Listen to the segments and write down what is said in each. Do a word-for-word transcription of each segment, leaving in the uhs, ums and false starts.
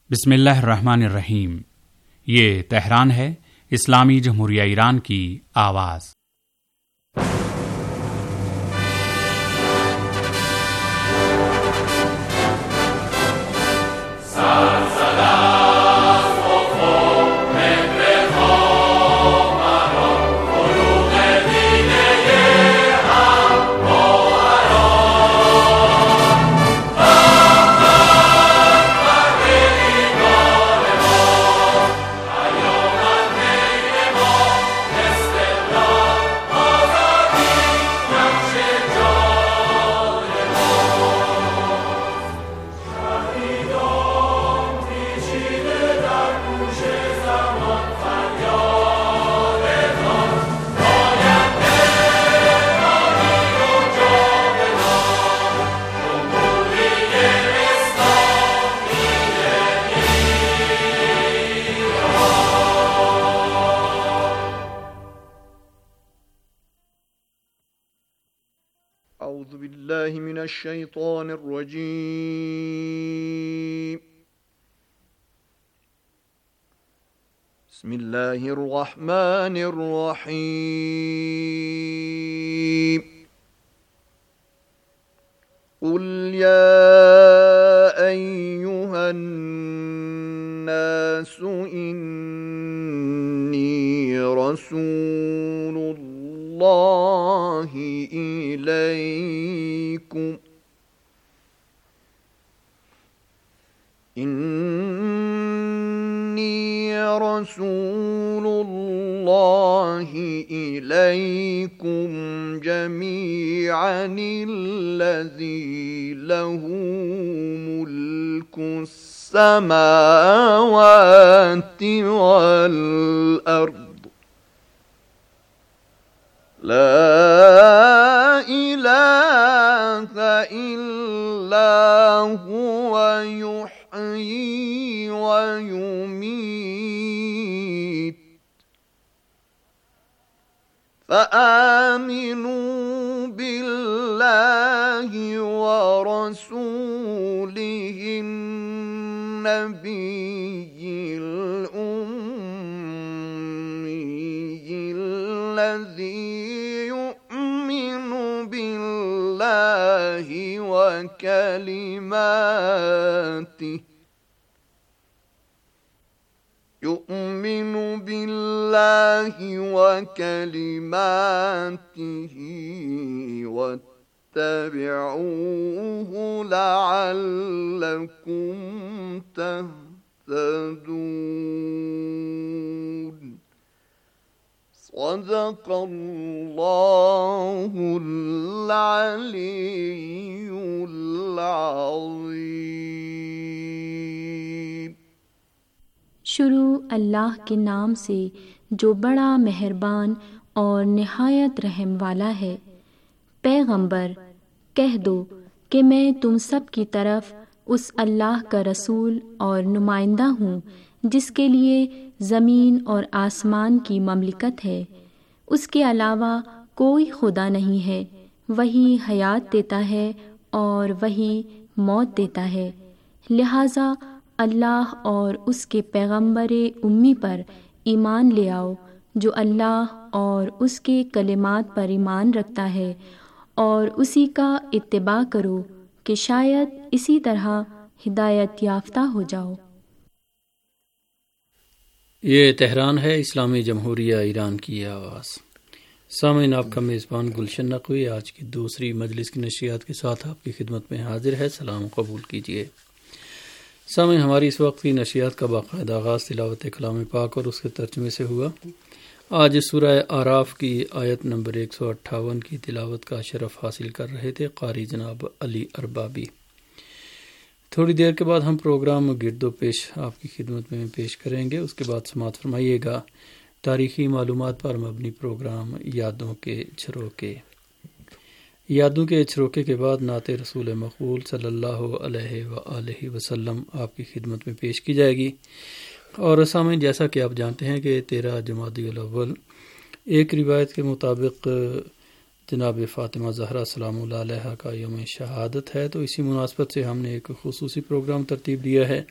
بسم اللہ الرحمن الرحیم۔ یہ تہران ہے، اسلامی جمہوریہ ایران کی آواز۔ اعوذ باللہ من الشیطان الرجیم، بسم اللہ الرحمن الرحیم۔ قل یا ایہا الناس انی رسول اللہ اللہ الیکم انی رسول اللہ الیکم جمیعا الذی لہ ملک السماوات والارض لا الہ الا هو یحیی ویمیت فآمنوا باللہ ورسولہ النبی الأمی الذی وكلماته يؤمن بالله وكلماته واتبعوه لعلكم تهتدون۔ صدق اللہ العلی العظیم۔ شروع اللہ کے نام سے جو بڑا مہربان اور نہایت رحم والا ہے۔ پیغمبر کہہ دو کہ میں تم سب کی طرف اس اللہ کا رسول اور نمائندہ ہوں جس کے لیے زمین اور آسمان کی مملکت ہے، اس کے علاوہ کوئی خدا نہیں ہے، وہی حیات دیتا ہے اور وہی موت دیتا ہے، لہٰذا اللہ اور اس کے پیغمبر امی پر ایمان لے آؤ جو اللہ اور اس کے کلمات پر ایمان رکھتا ہے، اور اسی کا اتباع کرو کہ شاید اسی طرح ہدایت یافتہ ہو جاؤ۔ یہ تہران ہے، اسلامی جمہوریہ ایران کی آواز۔ سامعین، آپ کا میزبان گلشن نقوی آج کی دوسری مجلس کی نشریات کے ساتھ آپ کی خدمت میں حاضر ہے۔ سلام قبول کیجیے۔ سامعین، ہماری اس وقت کی نشریات کا باقاعدہ آغاز تلاوت کلام پاک اور اس کے ترجمے سے ہوا۔ آج سورہ اعراف کی آیت نمبر ایک سو اٹھاون کی تلاوت کا شرف حاصل کر رہے تھے قاری جناب علی اربابی۔ تھوڑی دیر کے بعد ہم پروگرام گرد و پیش آپ کی خدمت میں پیش کریں گے۔ اس کے بعد سماعت فرمائیے گا تاریخی معلومات پر مبنی پروگرام یادوں کے جھروکے۔ یادوں کے جھروکے کے بعد نعت رسول مقبول صلی اللہ علیہ وآلہ وسلم آپ کی خدمت میں پیش کی جائے گی۔ اور سامعین، جیسا کہ آپ جانتے ہیں کہ تیرہ جمادی الاول ایک روایت کے مطابق جناب فاطمہ زہرا سلام اللہ علیہا کا یوم شہادت ہے، تو اسی مناسبت سے ہم نے ایک خصوصی پروگرام ترتیب دیا ہے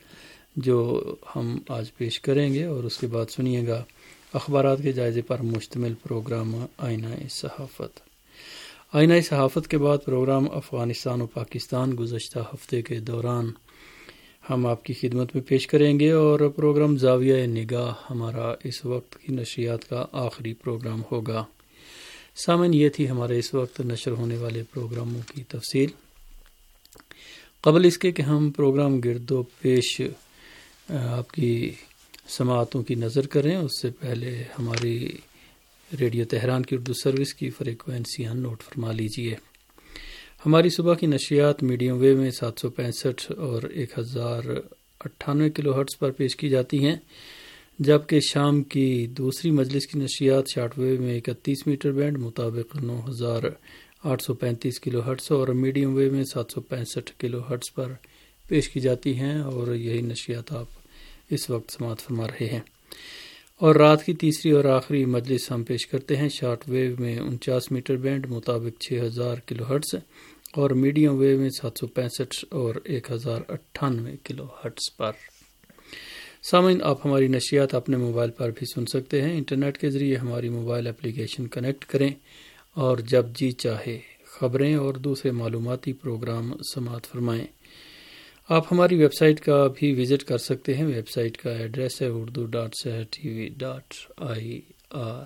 جو ہم آج پیش کریں گے، اور اس کے بعد سنیے گا اخبارات کے جائزے پر مشتمل پروگرام آئینہ صحافت۔ آئینہ صحافت کے بعد پروگرام افغانستان و پاکستان گزشتہ ہفتے کے دوران ہم آپ کی خدمت میں پیش کریں گے، اور پروگرام زاویہ نگاہ ہمارا اس وقت کی نشریات کا آخری پروگرام ہوگا۔ سامعین، یہ تھی ہمارے اس وقت نشر ہونے والے پروگراموں کی تفصیل۔ قبل اس کے کہ ہم پروگرام گرد و پیش آپ کی سماعتوں کی نظر کریں، اس سے پہلے ہماری ریڈیو تہران کی اردو سروس کی فریکوینسیاں نوٹ فرما لیجیے۔ ہماری صبح کی نشریات میڈیم ویو میں سات سو پینسٹھ اور ایک ہزار اٹھانوے کلو ہرٹز پر پیش کی جاتی ہیں، جبکہ شام کی دوسری مجلس کی نشریات شارٹ ویو میں اکتیس میٹر بینڈ مطابق نو ہزار آٹھ سو پینتیس کلو ہرٹز اور میڈیم ویو میں سات سو پینسٹھ کلو ہرٹز پر پیش کی جاتی ہیں، اور یہی نشریات آپ اس وقت سماعت فرما رہے ہیں۔ اور رات کی تیسری اور آخری مجلس ہم پیش کرتے ہیں شارٹ ویو میں انچاس میٹر بینڈ مطابق چھ ہزار کلو ہرٹز اور میڈیم ویو میں سات سو پینسٹھ اور ایک ہزار اٹھانوے کلو ہرٹز پر۔ سامعین، آپ ہماری نشریات اپنے موبائل پر بھی سن سکتے ہیں۔ انٹرنیٹ کے ذریعے ہماری موبائل اپلیکیشن کنیکٹ کریں اور جب جی چاہے خبریں اور دوسرے معلوماتی پروگرام سماعت فرمائیں۔ آپ ہماری ویب سائٹ کا بھی وزٹ کر سکتے ہیں۔ ویب سائٹ کا ایڈریس ہے Urdu dot Sahar T V dot I R.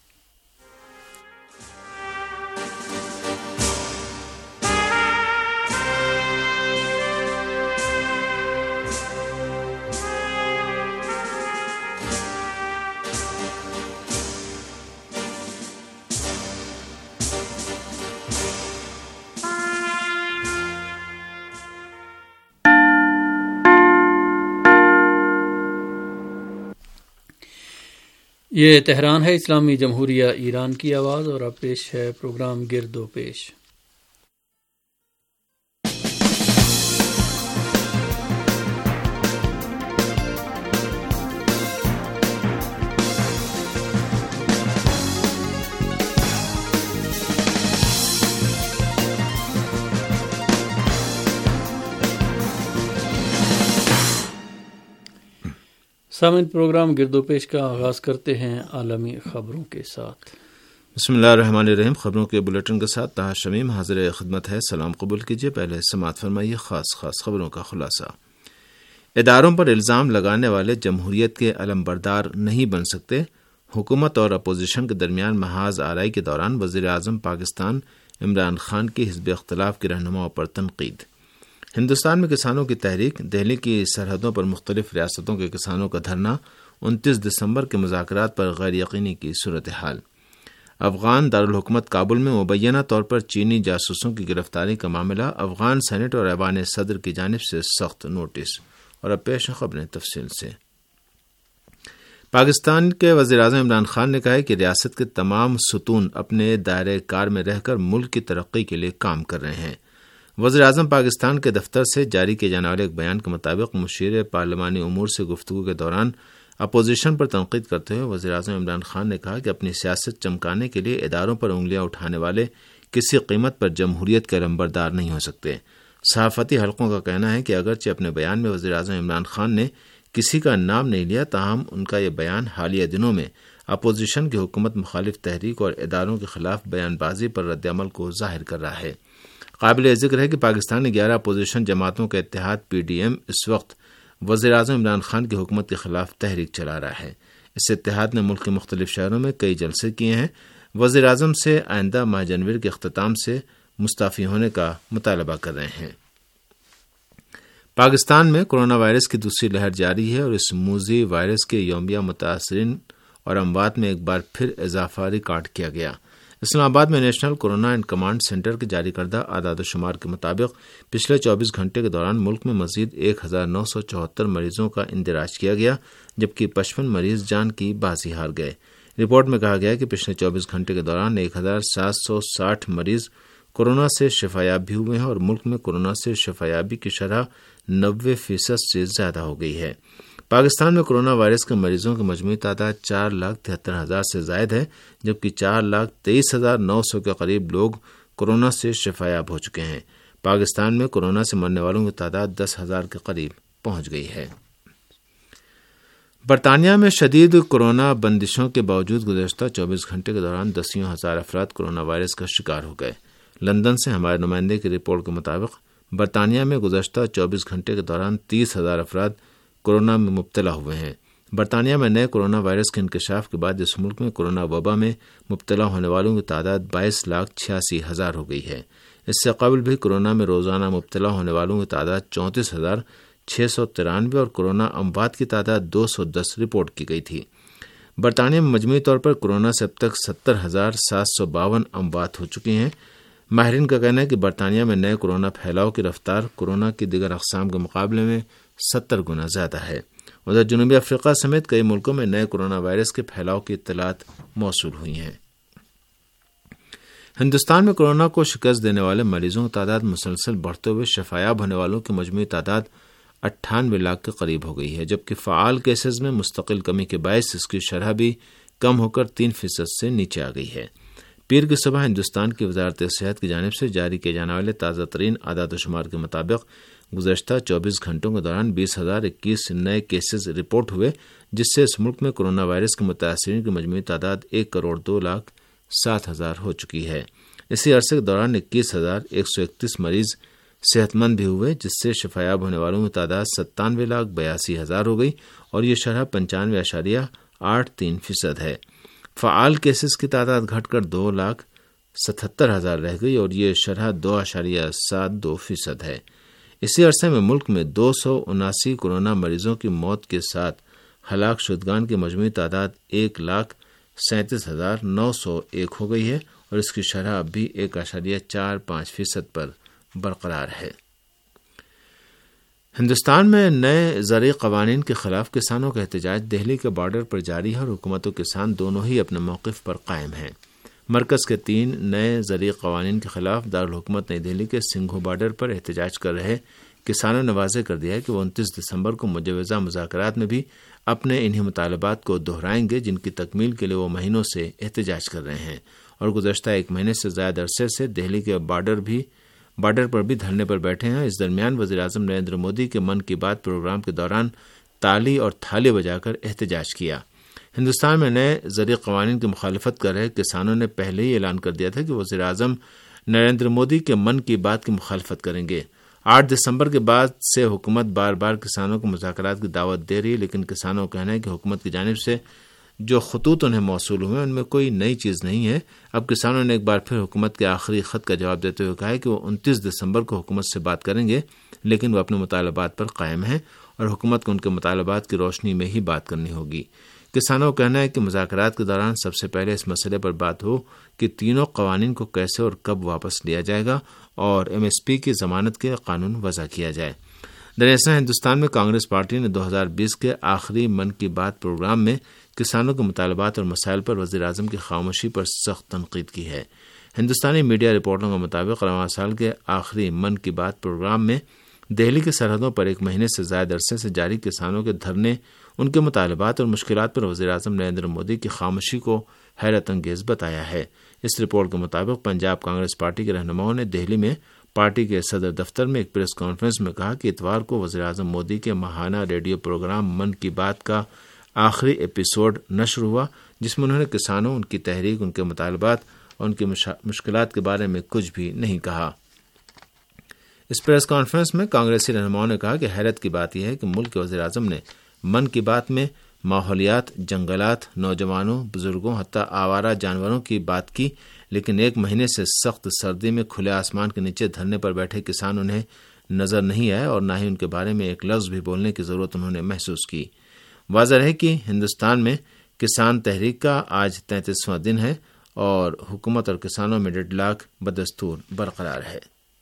یہ تہران ہے، اسلامی جمہوریہ ایران کی آواز، اور اب پیش ہے پروگرام گرد و پیش۔ سامعین، پروگرام گرد و پیش کا آغاز کرتے ہیں عالمی خبروں کے ساتھ۔ بسم اللہ الرحمن الرحیم۔ خبروں کے بلیٹن کے ساتھ طاہر شمیم حاضر خدمت ہے۔ سلام قبول کیجیے۔ پہلے سماعت فرمائیے خاص خاص خبروں کا خلاصہ۔ اداروں پر الزام لگانے والے جمہوریت کے علم بردار نہیں بن سکتے۔ حکومت اور اپوزیشن کے درمیان محاذ آرائی کے دوران وزیر اعظم پاکستان عمران خان کی حزب اختلاف کے رہنماؤں پر تنقید۔ ہندوستان میں کسانوں کی تحریک، دہلی کی سرحدوں پر مختلف ریاستوں کے کسانوں کا دھرنا، انتیس دسمبر کے مذاکرات پر غیر یقینی کی صورتحال۔ افغان دارالحکومت کابل میں مبینہ طور پر چینی جاسوسوں کی گرفتاری کا معاملہ، افغان سینٹ اور ایوان صدر کی جانب سے سخت نوٹس۔ اور اب پیش خبریں تفصیل سے۔ پاکستان کے وزیر اعظم عمران خان نے کہا ہے کہ ریاست کے تمام ستون اپنے دائرۂ کار میں رہ کر ملک کی ترقی کے لیے کام کر رہے ہیں۔ وزیر اعظم پاکستان کے دفتر سے جاری کیے جانے والے ایک بیان کے مطابق مشیر پارلیمانی امور سے گفتگو کے دوران اپوزیشن پر تنقید کرتے ہوئے وزیر اعظم عمران خان نے کہا کہ اپنی سیاست چمکانے کے لیے اداروں پر انگلیاں اٹھانے والے کسی قیمت پر جمہوریت کے علمبردار نہیں ہو سکتے۔ صحافتی حلقوں کا کہنا ہے کہ اگرچہ اپنے بیان میں وزیر اعظم عمران خان نے کسی کا نام نہیں لیا، تاہم ان کا یہ بیان حالیہ دنوں میں اپوزیشن کی حکومت مخالف تحریک اور اداروں کے خلاف بیان بازی پر رد عمل کو ظاہر کر رہا ہے۔ قابل ذکر ہے کہ پاکستان کی گیارہ اپوزیشن جماعتوں کا اتحاد پی ڈی ایم اس وقت وزیر اعظم عمران خان کی حکومت کے خلاف تحریک چلا رہا ہے۔ اس اتحاد نے ملک کے مختلف شہروں میں کئی جلسے کیے ہیں۔ وزیر اعظم سے آئندہ ماہ جنوری کے اختتام سے مستعفی ہونے کا مطالبہ کر رہے ہیں۔ پاکستان میں کرونا وائرس کی دوسری لہر جاری ہے اور اس موذی وائرس کے یومیہ متاثرین اور اموات میں ایک بار پھر اضافہ ریکارڈ کیا گیا۔ اسلام آباد میں national corona and command centre کے جاری کردہ اعداد و شمار کے مطابق پچھلے چوبیس گھنٹے کے دوران ملک میں مزید ایک ہزار نو سو چوہتر مریضوں کا اندراج کیا گیا، جبکہ پچپن مریض جان کی بازی ہار گئے۔ رپورٹ میں کہا گیا کہ پچھلے چوبیس گھنٹے کے دوران ایک ہزار سات سو ساٹھ مریض کورونا سے شفایاب بھی ہوئے ہیں اور ملک میں کورونا سے شفایابی کی شرح نوے فیصد سے زیادہ ہو گئی ہے۔ پاکستان میں کورونا وائرس کے مریضوں کی مجموعی تعداد چار لاکھ تہتر ہزار سے زائد ہے، جبکہ چار لاکھ تیئیس ہزار نو سو کے قریب لوگ کورونا سے شفایاب ہو چکے ہیں۔ پاکستان میں کورونا سے مرنے والوں کی تعداد دس ہزار کے قریب پہنچ گئی ہے۔ برطانیہ میں شدید کورونا بندشوں کے باوجود گزشتہ چوبیس گھنٹے کے دوران دسیوں ہزار افراد کورونا وائرس کا شکار ہو گئے۔ لندن سے ہمارے نمائندے کی رپورٹ کے مطابق برطانیہ میں گزشتہ چوبیس گھنٹے کے دوران تیس ہزار افراد کورونا میں مبتلا ہوئے ہیں۔ برطانیہ میں نئے کورونا وائرس کے انکشاف کے بعد اس ملک میں کورونا وبا میں مبتلا ہونے والوں کی تعداد بائیس لاکھ چھیاسی ہزار ہو گئی ہے۔ اس سے قبل بھی کورونا میں روزانہ مبتلا ہونے والوں کی تعداد چونتیس ہزار چھ سو ترانوے اور کورونا اموات کی تعداد دو سو دس رپورٹ کی گئی تھی۔ برطانیہ میں مجموعی طور پر کورونا سے اب تک ستر ہزار سات سو باون اموات ہو چکی ہیں۔ ماہرین کا کہنا ہے کہ برطانیہ میں نئے کورونا پھیلاؤ کی رفتار کورونا کی دیگر اقسام کے مقابلے میں ستر گنا زیادہ ہے۔ ادھر جنوبی افریقہ سمیت کئی ملکوں میں نئے کورونا وائرس کے پھیلاؤ کی اطلاعات موصول ہوئی ہیں۔ ہندوستان میں کورونا کو شکست دینے والے مریضوں کی تعداد مسلسل بڑھتے ہوئے شفایاب ہونے والوں کی مجموعی تعداد اٹھانوے لاکھ کے قریب ہو گئی ہے، جبکہ فعال کیسز میں مستقل کمی کے باعث اس کی شرح بھی کم ہو کر تین فیصد سے نیچے آ گئی ہے۔ پیر کی صبح ہندوستان کی وزارت صحت کی جانب سے جاری کیے جانے والے تازہ ترین اعداد و شمار کے مطابق گزشتہ چوبیس گھنٹوں کے دوران بیس ہزار اکیس نئے کیسز رپورٹ ہوئے، جس سے اس ملک میں کورونا وائرس کے متاثرین کی مجموعی تعداد ایک کروڑ دو لاکھ سات ہزار ہو چکی ہے۔ اسی عرصے کے دوران اکیس ہزار ایک سو اکتیس مریض صحت مند بھی ہوئے، جس سے شفایاب ہونے والوں کی تعداد ستانوے لاکھ بیاسی ہزار ہو گئی اور یہ شرح پنچانوے اشاریہ آٹھ تین فیصد ہے۔ فعال کیسز کی تعداد گھٹ کر دو لاکھ ستہتر ہزار رہ گئی اور یہ شرح دو اشاریہ سات دو فیصد ہے۔ اسی عرصے میں ملک میں دو سو اناسی کورونا مریضوں کی موت کے ساتھ ہلاک شدگان کی مجموعی تعداد ایک لاکھ سینتیس ہزار نو سو ایک ہو گئی ہے اور اس کی شرح اب بھی ایک اشاریہ چار پانچ فیصد پر برقرار ہے۔ ہندوستان میں نئے زرعی قوانین کے خلاف کسانوں کا احتجاج دہلی کے بارڈر پر جاری ہے اور حکومت و کسان دونوں ہی اپنے موقف پر قائم ہیں۔ مرکز کے تین نئے زرعی قوانین کے خلاف دارالحکومت نئی دہلی کے سنگھو بارڈر پر احتجاج کر رہے کسانوں نے واضح کر دیا ہے کہ وہ انتیس دسمبر کو مجوزہ مذاکرات میں بھی اپنے انہی مطالبات کو دہرائیں گے جن کی تکمیل کے لیے وہ مہینوں سے احتجاج کر رہے ہیں اور گزشتہ ایک مہینے سے زائد عرصے سے دہلی کے بارڈر بھی بارڈر پر بھی دھرنے پر بیٹھے ہیں۔ اس درمیان وزیر اعظم نریندر مودی کے من کی بات پروگرام کے دوران تالی اور تھالے بجا کر احتجاج کیا۔ ہندوستان میں نئے زرعی قوانین کی مخالفت کر رہے کسانوں نے پہلے ہی اعلان کر دیا تھا کہ وزیر اعظم نریندر مودی کے من کی بات کی مخالفت کریں گے۔ آٹھ دسمبر کے بعد سے حکومت بار بار کسانوں کو مذاکرات کی دعوت دے رہی ہے، لیکن کسانوں کا کہنا ہے کہ حکومت کی جانب سے جو خطوط انہیں موصول ہوئے ان میں کوئی نئی چیز نہیں ہے۔ اب کسانوں نے ایک بار پھر حکومت کے آخری خط کا جواب دیتے ہوئے کہا ہے کہ وہ انتیس دسمبر کو حکومت سے بات کریں گے، لیکن وہ اپنے مطالبات پر قائم ہیں اور حکومت کو ان کے مطالبات کی روشنی میں ہی بات کرنی ہوگی۔ کسانوں کا کہنا ہے کہ مذاکرات کے دوران سب سے پہلے اس مسئلے پر بات ہو کہ تینوں قوانین کو کیسے اور کب واپس لیا جائے گا اور ایم ایس پی کی ضمانت کے قانون وضع کیا جائے۔ دراصل ہندوستان میں کانگریس پارٹی نے دو ہزار بیس کے آخری من کی بات پروگرام میں کسانوں کے مطالبات اور مسائل پر وزیر اعظم کی خاموشی پر سخت تنقید کی ہے۔ ہندوستانی میڈیا رپورٹوں کے مطابق رواں سال کے آخری من کی بات پروگرام میں دہلی کی سرحدوں پر ایک مہینے سے زائد عرصے سے جاری کسانوں کے دھرنے، ان کے مطالبات اور مشکلات پر وزیر اعظم نریندر مودی کی خاموشی کو حیرت انگیز بتایا ہے۔ اس رپورٹ کے مطابق پنجاب کانگریس پارٹی کے رہنماؤں نے دہلی میں پارٹی کے صدر دفتر میں ایک پریس کانفرنس میں کہا کہ اتوار کو وزیر اعظم مودی کے ماہانہ ریڈیو پروگرام من کی بات کا آخری ایپیسوڈ نشر ہوا، جس میں انہوں نے کسانوں، ان کی تحریک، ان کے مطالبات اور ان کی مشکلات کے بارے میں کچھ بھی نہیں کہا۔ اس پریس کانفرنس میں کانگریسی رہنماؤں نے کہا کہ حیرت کی بات یہ ہے کہ ملک کے وزیر اعظم نے من کی بات میں ماحولیات، جنگلات، نوجوانوں، بزرگوں، حتیٰ آوارہ جانوروں کی بات کی، لیکن ایک مہینے سے سخت سردی میں کھلے آسمان کے نیچے دھرنے پر بیٹھے کسان انہیں نظر نہیں آئے اور نہ ہی ان کے بارے میں ایک لفظ بھی بولنے کی ضرورت انہوں نے محسوس کی۔ واضح ہے کہ ہندوستان میں کسان تحریک کا آج تینتیسواں دن ہے اور حکومت اور کسانوں میں ڈیڈ لاک بدستور برقرار ہے۔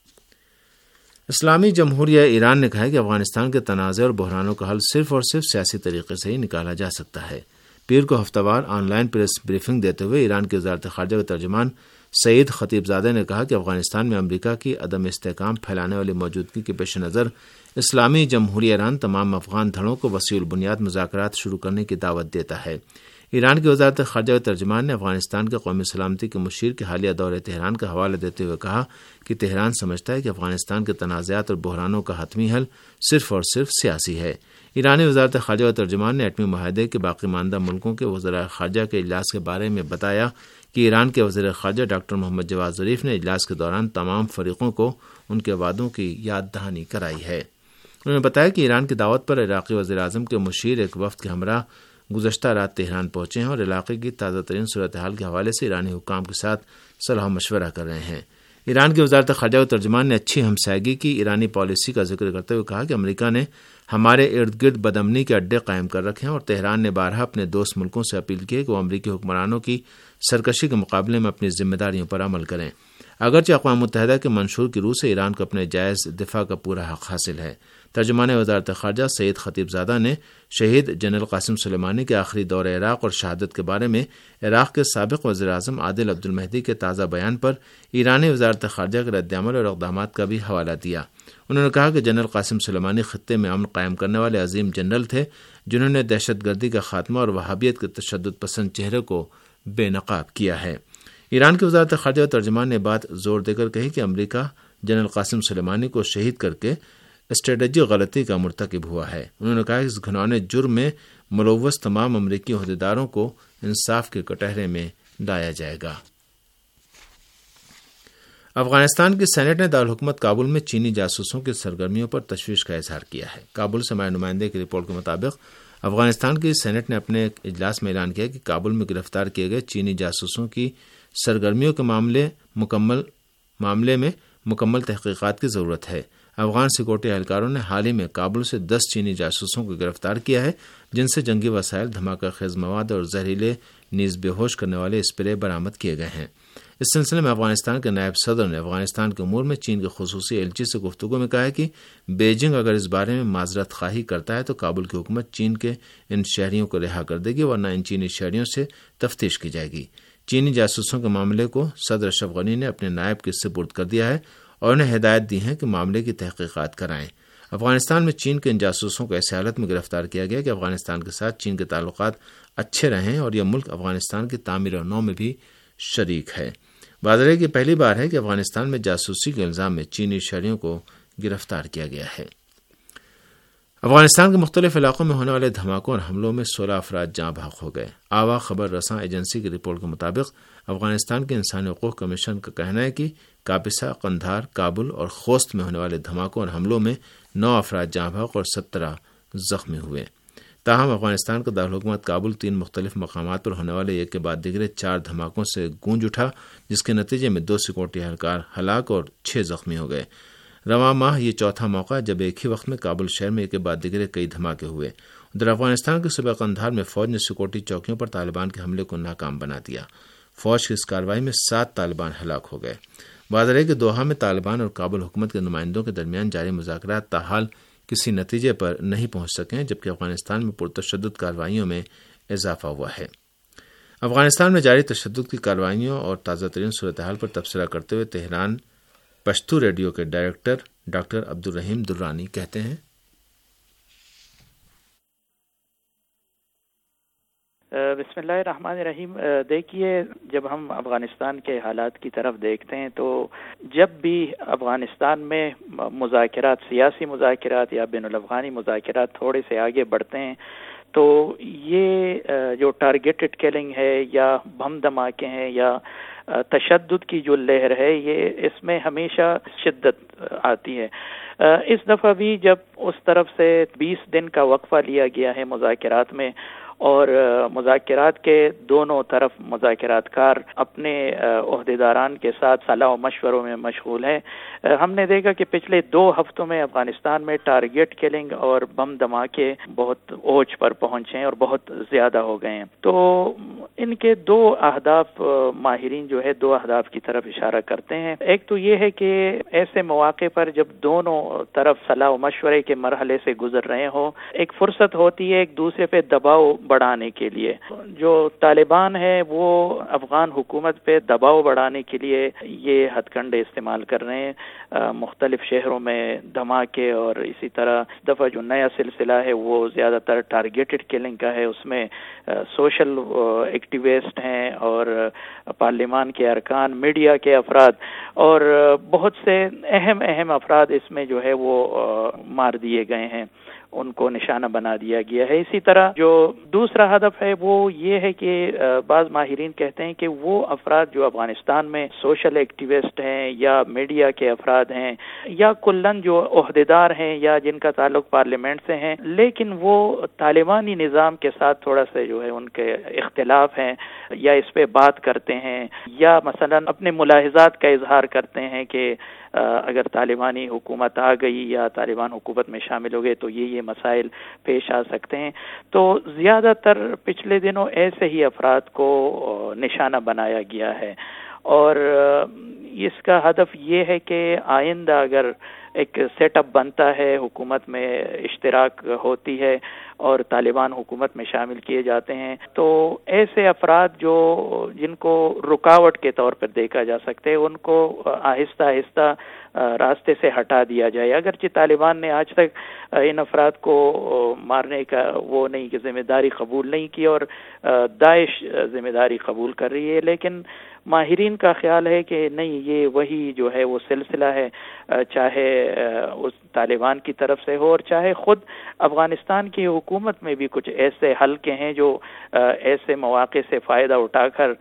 اسلامی جمہوریہ ایران نے کہا ہے کہ افغانستان کے تنازع اور بحرانوں کا حل صرف اور صرف سیاسی طریقے سے ہی نکالا جا سکتا ہے۔ پیر کو ہفتہ وار آن لائن پریس بریفنگ دیتے ہوئے ایران کی وزارت خارجہ کے ترجمان سعید خطیب زادہ نے کہا کہ افغانستان میں امریکہ کی عدم استحکام پھیلانے والی موجودگی کے پیش نظر اسلامی جمہوریہ ایران تمام افغان دھڑوں کو وسیع البنیاد مذاکرات شروع کرنے کی دعوت دیتا ہے۔ ایران کی وزارت خارجہ ترجمان نے افغانستان کے قومی سلامتی کے مشیر کے حالیہ دورے تہران کا حوالہ دیتے ہوئے کہا کہ تہران سمجھتا ہے کہ افغانستان کے تنازعات اور بحرانوں کا حتمی حل صرف اور صرف سیاسی ہے۔ ایرانی وزارت خارجہ ترجمان نے ایٹمی معاہدے کے باقی ماندہ ملکوں کے وزراء خارجہ کے اجلاس کے بارے میں بتایا کہ ایران کے وزیر خارجہ ڈاکٹر محمد جواد ظریف نے اجلاس کے دوران تمام فریقوں کو ان کے وعدوں کی یاد دہانی کرائی ہے۔ انہوں نے بتایا کہ ایران کی دعوت پر عراقی وزیر اعظم کے مشیر ایک وفد کے ہمراہ گزشتہ رات تہران پہنچے ہیں اور علاقے کی تازہ ترین صورتحال کے حوالے سے ایرانی حکام کے ساتھ صلاح مشورہ کر رہے ہیں۔ ایران کی وزارت خارجہ و ترجمان نے اچھی ہمسائیگی کی ایرانی پالیسی کا ذکر کرتے ہوئے کہا کہ امریکہ نے ہمارے ارد گرد بدامنی کے اڈے قائم کر رکھے ہیں اور تہران نے بارہا اپنے دوست ملکوں سے اپیل کی کہ وہ امریکی حکمرانوں کی سرکشی کے مقابلے میں اپنی ذمہ داریوں پر عمل کریں۔ اگرچہ اقوام متحدہ کے منشور کی روح سے ایران کو اپنے جائز دفاع کا پورا حق حاصل ہے۔ ترجمان وزارت خارجہ سید خطیب زادہ نے شہید جنرل قاسم سلیمانی کے آخری دور عراق اور شہادت کے بارے میں عراق کے سابق وزیر اعظم عادل عبد المہدی کے تازہ بیان پر ایرانی وزارت خارجہ کے رد عمل اور اقدامات کا بھی حوالہ دیا۔ انہوں نے کہا کہ جنرل قاسم سلیمانی خطے میں امن قائم کرنے والے عظیم جنرل تھے جنہوں نے دہشت گردی کا خاتمہ اور وہابیت کے تشدد پسند چہرے کو بے نقاب کیا ہے۔ ایران کی وزارت خارجہ ترجمان نے بات زور دے کر کہی کہ امریکہ جنرل قاسم سلیمانی کو شہید کر کے اسٹریٹجی غلطی کا مرتکب ہوا ہے۔ انہوں نے کہا کہ اس گھناؤنے جرم میں ملوث تمام امریکی عہدیداروں کو انصاف کے کٹہرے میں لایا جائے گا۔ افغانستان کی سینٹ نے دارالحکومت کابل میں چینی جاسوسوں کی سرگرمیوں پر تشویش کا اظہار کیا ہے۔ کابل سے ہمارے نمائندے کی رپورٹ کے مطابق افغانستان کی سینٹ نے اپنے اجلاس میں اعلان کیا کہ کابل میں گرفتار کیے گئے چینی جاسوسوں کی سرگرمیوں کے معاملے مکمل معاملے میں مکمل تحقیقات کی ضرورت ہے۔ افغان سیکورٹی اہلکاروں نے حال ہی میں کابل سے دس چینی جاسوسوں کو گرفتار کیا ہے جن سے جنگی وسائل، دھماکہ خیز مواد اور زہریلے نیز بے ہوش کرنے والے اسپرے برآمد کیے گئے ہیں۔ اس سلسلے میں افغانستان کے نائب صدر نے افغانستان کے امور میں چین کے خصوصی ایلچی سے گفتگو میں کہا ہے کہ بیجنگ اگر اس بارے میں معذرت خواہی کرتا ہے تو کابل کی حکومت چین کے ان شہریوں کو رہا کر دے گی، ورنہ ان چینی شہریوں سے تفتیش کی جائے گی۔ چینی جاسوسوں کے معاملے کو صدر اشرف غنی نے اپنے نائب کے سپرد کر دیا ہے اور انہیں ہدایت دی ہے کہ معاملے کی تحقیقات کرائیں۔ افغانستان میں چین کے ان جاسوسوں کو ایسی حالت میں گرفتار کیا گیا کہ افغانستان کے ساتھ چین کے تعلقات اچھے رہیں اور یہ ملک افغانستان کی تعمیر و نو میں بھی شریک ہے۔ واضح کی پہلی بار ہے کہ افغانستان میں جاسوسی کے الزام میں چینی شہریوں کو گرفتار کیا گیا ہے۔ افغانستان کے مختلف علاقوں میں ہونے والے دھماکوں اور حملوں میں سولہ افراد جاں بحق ہو گئے۔ آوا خبر رساں ایجنسی کی رپورٹ کے مطابق افغانستان کے انسانی حقوق کمیشن کا کہنا ہے کہ کاپیسا، قندھار، کابل اور خوست میں ہونے والے دھماکوں اور حملوں میں نو افراد جاں بحق اور سترہ زخمی ہوئے۔ تاہم افغانستان کا دارالحکومت کابل تین مختلف مقامات پر ہونے والے ایک کے بعد دیگرے چار دھماکوں سے گونج اٹھا، جس کے نتیجے میں دو سیکورٹی اہلکار ہلاک اور چھ زخمی ہو گئے۔ رواں ماہ یہ چوتھا موقع جب ایک ہی وقت میں کابل شہر میں ایک کے بعد دیگرے کئی دھماکے ہوئے۔ ادھر افغانستان کے صوبہ قندھار میں فوج نے سیکورٹی چوکیوں پر طالبان کے حملے کو ناکام بنا دیا۔ فوج کی اس کارروائی میں سات طالبان ہلاک ہو گئے۔ واضح ہے کہ دوحہ میں طالبان اور کابل حکومت کے نمائندوں کے درمیان جاری مذاکرات تاحال کسی نتیجے پر نہیں پہنچ سکے ہیں، جبکہ افغانستان میں پرتشدد کارروائیوں میں اضافہ ہوا ہے۔ افغانستان میں جاری تشدد کی کارروائیوں اور تازہ ترین صورتحال پر تبصرہ کرتے ہوئے تہران پشتو ریڈیو کے ڈائریکٹر ڈاکٹر عبدالرحیم درانی کہتے ہیں، بسم اللہ الرحمن الرحیم۔ دیکھیے، جب ہم افغانستان کے حالات کی طرف دیکھتے ہیں تو جب بھی افغانستان میں مذاکرات، سیاسی مذاکرات یا بین الافغانی مذاکرات تھوڑے سے آگے بڑھتے ہیں تو یہ جو ٹارگیٹڈ کلنگ ہے یا بم دھماکے ہیں یا تشدد کی جو لہر ہے، یہ اس میں ہمیشہ شدت آتی ہے۔ اس دفعہ بھی جب اس طرف سے بیس دن کا وقفہ لیا گیا ہے مذاکرات میں اور مذاکرات کے دونوں طرف مذاکرات کار اپنے عہدیداران کے ساتھ صلاح و مشوروں میں مشغول ہیں، ہم نے دیکھا کہ پچھلے دو ہفتوں میں افغانستان میں ٹارگیٹ کلنگ اور بم دھماکے بہت اوج پر پہنچے ہیں اور بہت زیادہ ہو گئے ہیں۔ تو ان کے دو اہداف ماہرین جو ہے دو اہداف کی طرف اشارہ کرتے ہیں۔ ایک تو یہ ہے کہ ایسے مواقع پر جب دونوں طرف صلاح و مشورے کے مرحلے سے گزر رہے ہوں، ایک فرصت ہوتی ہے ایک دوسرے پہ دباؤ بڑھانے کے لیے. جو طالبان ہے وہ افغان حکومت پہ دباؤ بڑھانے کے لیے یہ ہتھ کنڈے استعمال کر رہے ہیں. مختلف شہروں میں دھماکے اور اسی طرح اس دفعہ جو نیا سلسلہ ہے وہ زیادہ تر ٹارگیٹڈ کلنگ کا ہے. اس میں سوشل ایکٹیوسٹ ہیں اور پارلیمان کے ارکان، میڈیا کے افراد اور بہت سے اہم اہم افراد اس میں جو ہے وہ مار دیے گئے ہیں، ان کو نشانہ بنا دیا گیا ہے. اسی طرح جو دوسرا ہدف ہے وہ یہ ہے کہ بعض ماہرین کہتے ہیں کہ وہ افراد جو افغانستان میں سوشل ایکٹیوسٹ ہیں یا میڈیا کے افراد ہیں یا کلن جو عہدیدار ہیں یا جن کا تعلق پارلیمنٹ سے ہیں، لیکن وہ طالبانی نظام کے ساتھ تھوڑا سا جو ہے ان کے اختلاف ہیں یا اس پہ بات کرتے ہیں یا مثلا اپنے ملاحظات کا اظہار کرتے ہیں کہ اگر طالبانی حکومت آ گئی یا طالبان حکومت میں شامل ہو گئے تو یہ یہ مسائل پیش آ سکتے ہیں. تو زیادہ تر پچھلے دنوں ایسے ہی افراد کو نشانہ بنایا گیا ہے اور اس کا ہدف یہ ہے کہ آئندہ اگر ایک سیٹ اپ بنتا ہے، حکومت میں اشتراک ہوتی ہے اور طالبان حکومت میں شامل کیے جاتے ہیں، تو ایسے افراد جو جن کو رکاوٹ کے طور پر دیکھا جا سکتے ہیں ان کو آہستہ آہستہ راستے سے ہٹا دیا جائے. اگرچہ طالبان نے آج تک ان افراد کو مارنے کا وہ نہیں کہ ذمہ داری قبول نہیں کی اور داعش ذمہ داری قبول کر رہی ہے، لیکن ماہرین کا خیال ہے کہ نہیں، یہ وہی جو ہے وہ سلسلہ ہے، چاہے اس طالبان کی طرف سے ہو اور چاہے خود افغانستان کی حکومت میں بھی کچھ ایسے حلقے ہیں جو ایسے مواقع سے فائدہ اٹھا کر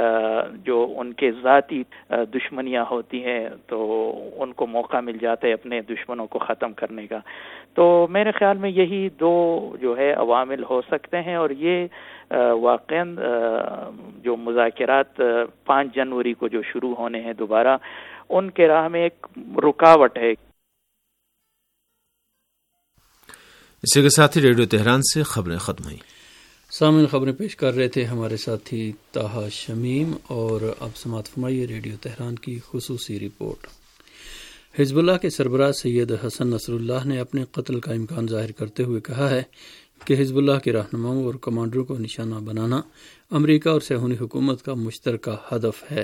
جو ان کے ذاتی دشمنیاں ہوتی ہیں تو ان کو موقع مل جاتا ہے اپنے دشمنوں کو ختم کرنے کا. تو میرے خیال میں یہی دو جو ہے عوامل ہو سکتے ہیں اور یہ واقعاً جو مذاکرات پانچ جنوری کو جو شروع ہونے ہیں دوبارہ، ان کے راہ میں ایک رکاوٹ ہے. اسی کے ساتھ ہی ریڈیو تہران سے خبریں ختم ہوئیں. سامعین، خبریں پیش کر رہے تھے ہمارے ساتھی طاہا شمیم، اور اب سماعت فرمائیے ریڈیو تہران کی خصوصی رپورٹ. حزب اللہ کے سربراہ سید حسن نصر اللہ نے اپنے قتل کا امکان ظاہر کرتے ہوئے کہا ہے کہ حزب اللہ کے رہنماؤں اور کمانڈروں کو نشانہ بنانا امریکہ اور صہیونی حکومت کا مشترکہ ہدف ہے.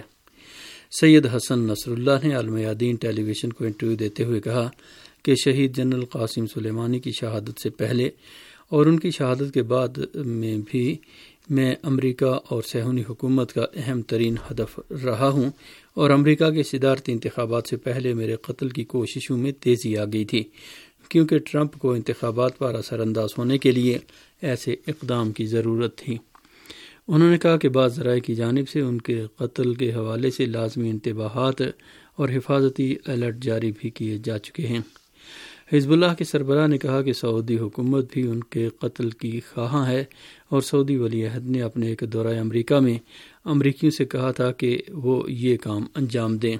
سید حسن نصر اللہ نے المیادین ٹیلی ویژن کو انٹرویو دیتے ہوئے کہا کہ شہید جنرل قاسم سلیمانی کی شہادت سے پہلے اور ان کی شہادت کے بعد میں بھی میں امریکہ اور صہیونی حکومت کا اہم ترین ہدف رہا ہوں، اور امریکہ کے صدارتی انتخابات سے پہلے میرے قتل کی کوششوں میں تیزی آ گئی تھی، کیونکہ ٹرمپ کو انتخابات پر اثر انداز ہونے کے لیے ایسے اقدام کی ضرورت تھی. انہوں نے کہا کہ بعض ذرائع کی جانب سے ان کے قتل کے حوالے سے لازمی انتباہات اور حفاظتی الرٹ جاری بھی کیے جا چکے ہیں. حزب اللہ کے سربراہ نے کہا کہ سعودی حکومت بھی ان کے قتل کی خواہاں ہے، اور سعودی ولی عہد نے اپنے ایک دورہ امریکہ میں امریکیوں سے کہا تھا کہ وہ یہ کام انجام دیں.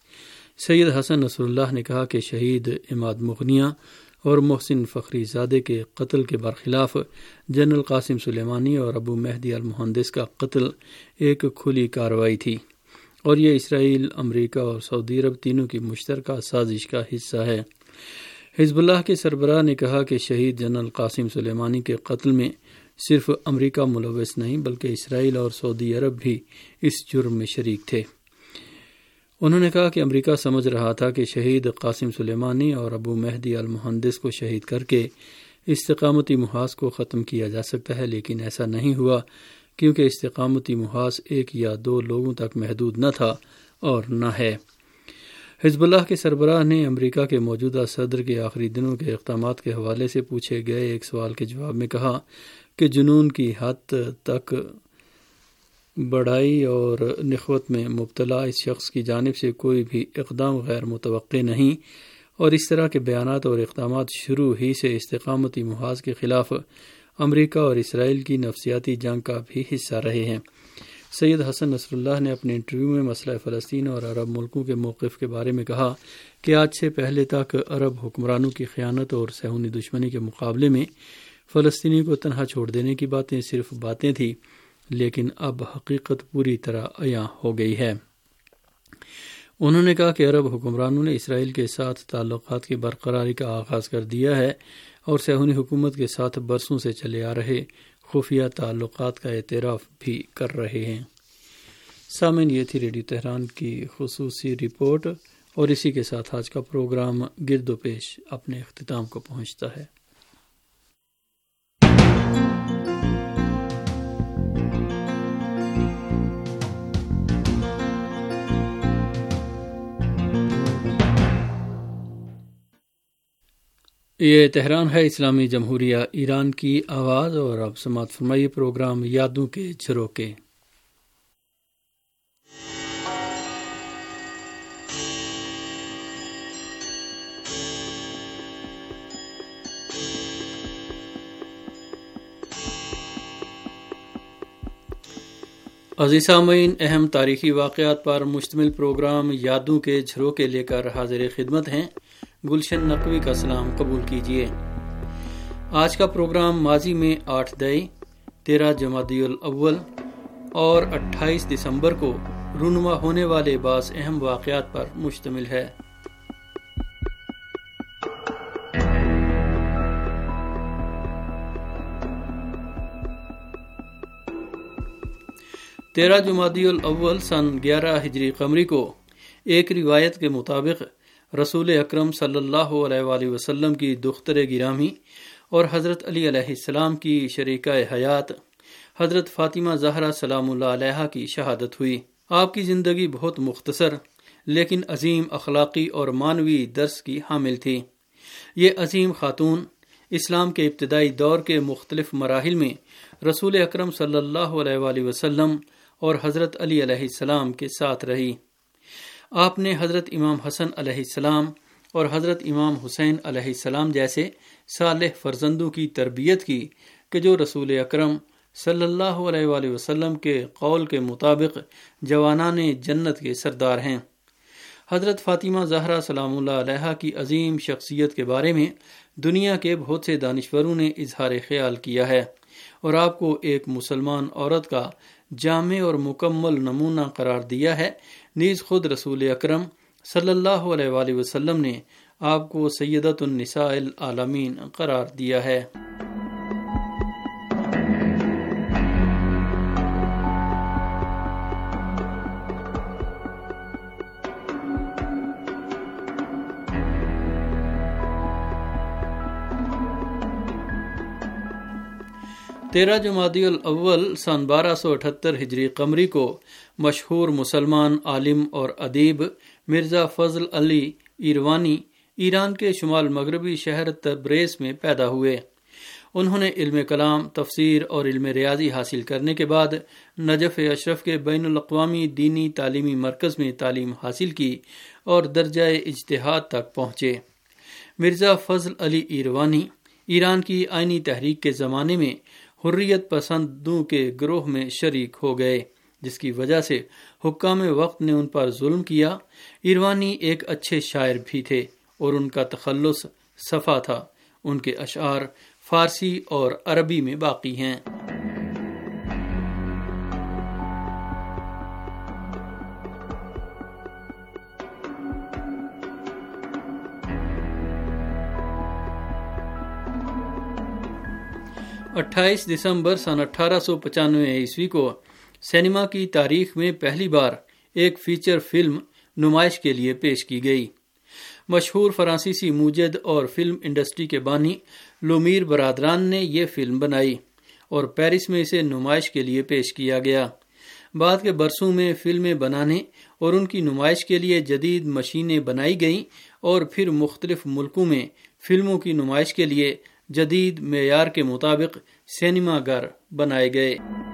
سید حسن نصر اللہ نے کہا کہ شہید عماد مغنیہ اور محسن فخری زادے کے قتل کے برخلاف جنرل قاسم سلیمانی اور ابو مہدی المہندس کا قتل ایک کھلی کارروائی تھی، اور یہ اسرائیل، امریکہ اور سعودی عرب تینوں کی مشترکہ سازش کا حصہ ہے. حزب اللہ کے سربراہ نے کہا کہ شہید جنرل قاسم سلیمانی کے قتل میں صرف امریکہ ملوث نہیں بلکہ اسرائیل اور سعودی عرب بھی اس جرم میں شریک تھے. انہوں نے کہا کہ امریکہ سمجھ رہا تھا کہ شہید قاسم سلیمانی اور ابو مہدی المہندس کو شہید کر کے استقامتی محاذ کو ختم کیا جا سکتا ہے، لیکن ایسا نہیں ہوا، کیونکہ استقامتی محاذ ایک یا دو لوگوں تک محدود نہ تھا اور نہ ہے. حزب اللہ کے سربراہ نے امریکہ کے موجودہ صدر کے آخری دنوں کے اقدامات کے حوالے سے پوچھے گئے ایک سوال کے جواب میں کہا کہ جنون کی حد تک بڑائی اور نخوت میں مبتلا اس شخص کی جانب سے کوئی بھی اقدام غیر متوقع نہیں، اور اس طرح کے بیانات اور اقدامات شروع ہی سے استقامتی محاذ کے خلاف امریکہ اور اسرائیل کی نفسیاتی جنگ کا بھی حصہ رہے ہیں. سید حسن نصر اللہ نے اپنے انٹرویو میں مسئلہ فلسطین اور عرب ملکوں کے موقف کے بارے میں کہا کہ آج سے پہلے تک عرب حکمرانوں کی خیانت اور صہیونی دشمنی کے مقابلے میں فلسطینی کو تنہا چھوڑ دینے کی باتیں صرف باتیں تھیں، لیکن اب حقیقت پوری طرح عیاں ہو گئی ہے. انہوں نے کہا کہ عرب حکمرانوں نے اسرائیل کے ساتھ تعلقات کی برقراری کا آغاز کر دیا ہے، اور صہیونی حکومت کے ساتھ برسوں سے چلے آ رہے خفیہ تعلقات کا اعتراف بھی کر رہے ہیں۔ سامعین، یہ تھی ریڈیو تہران کی خصوصی رپورٹ، اور اسی کے ساتھ آج کا پروگرام گرد و پیش اپنے اختتام کو پہنچتا ہے۔ یہ تہران ہے، اسلامی جمہوریہ ایران کی آواز، اور اب سماعت فرمائیے پروگرام یادوں کے جھروکے۔ عزیز سامعین، اہم تاریخی واقعات پر مشتمل پروگرام یادوں کے جھروکے لے کر حاضر خدمت ہیں۔ گلشن نقوی کا سلام قبول کیجیے۔ آج کا پروگرام ماضی میں آٹھ دئی، تیرہ جمادی الاول اور اٹھائیس دسمبر کو رونما ہونے والے بعض اہم واقعات پر مشتمل ہے۔ تیرہ جمادی الاول سن گیارہ ہجری قمری کو ایک روایت کے مطابق رسول اکرم صلی اللہ علیہ وآلہ وسلم کی دختر گرامی اور حضرت علی علیہ السلام کی شریکہ حیات حضرت فاطمہ زہرا سلام اللہ علیہا کی شہادت ہوئی۔ آپ کی زندگی بہت مختصر لیکن عظیم اخلاقی اور معنوی درس کی حامل تھی۔ یہ عظیم خاتون اسلام کے ابتدائی دور کے مختلف مراحل میں رسول اکرم صلی اللہ علیہ وآلہ وسلم اور حضرت علی علیہ السلام کے ساتھ رہی۔ آپ نے حضرت امام حسن علیہ السلام اور حضرت امام حسین علیہ السلام جیسے صالح فرزندوں کی تربیت کی کہ جو رسول اکرم صلی اللہ علیہ وآلہ وسلم کے قول کے مطابق جوانان جنت کے سردار ہیں۔ حضرت فاطمہ زہرا سلام اللہ علیہا کی عظیم شخصیت کے بارے میں دنیا کے بہت سے دانشوروں نے اظہار خیال کیا ہے، اور آپ کو ایک مسلمان عورت کا جامع اور مکمل نمونہ قرار دیا ہے۔ نیز خود رسول اکرم صلی اللہ علیہ وآلہ وسلم نے آپ کو سیدۃ النساء العالمین قرار دیا ہے۔ تیرہ جمادی الاول سن بارہ سو اٹھتر ہجری قمری کو مشہور مسلمان عالم اور ادیب مرزا فضل علی ایروانی ایران کے شمال مغربی شہر تبریز میں پیدا ہوئے۔ انہوں نے علم کلام، تفسیر اور علم ریاضی حاصل کرنے کے بعد نجف اشرف کے بین الاقوامی دینی تعلیمی مرکز میں تعلیم حاصل کی اور درجہ اجتہاد تک پہنچے۔ مرزا فضل علی ایروانی ایران کی آئینی تحریک کے زمانے میں حریت پسندوں کے گروہ میں شریک ہو گئے، جس کی وجہ سے حکام وقت نے ان پر ظلم کیا۔ ایروانی ایک اچھے شاعر بھی تھے اور ان کا تخلص صفا تھا۔ ان کے اشعار فارسی اور عربی میں باقی ہیں۔ اٹھائیس دسمبر سن اٹھارہ سو پچانوے عیسوی کو سینما کی تاریخ میں پہلی بار ایک فیچر فلم نمائش کے لیے پیش کی گئی۔ مشہور فرانسیسی موجد اور فلم انڈسٹری کے بانی لومیر برادران نے یہ فلم بنائی اور پیرس میں اسے نمائش کے لیے پیش کیا گیا۔ بعد کے برسوں میں فلمیں بنانے اور ان کی نمائش کے لیے جدید مشینیں بنائی گئیں اور پھر مختلف ملکوں میں فلموں کی نمائش کے لیے جدید معیار کے مطابق سینما گھر بنائے گئے۔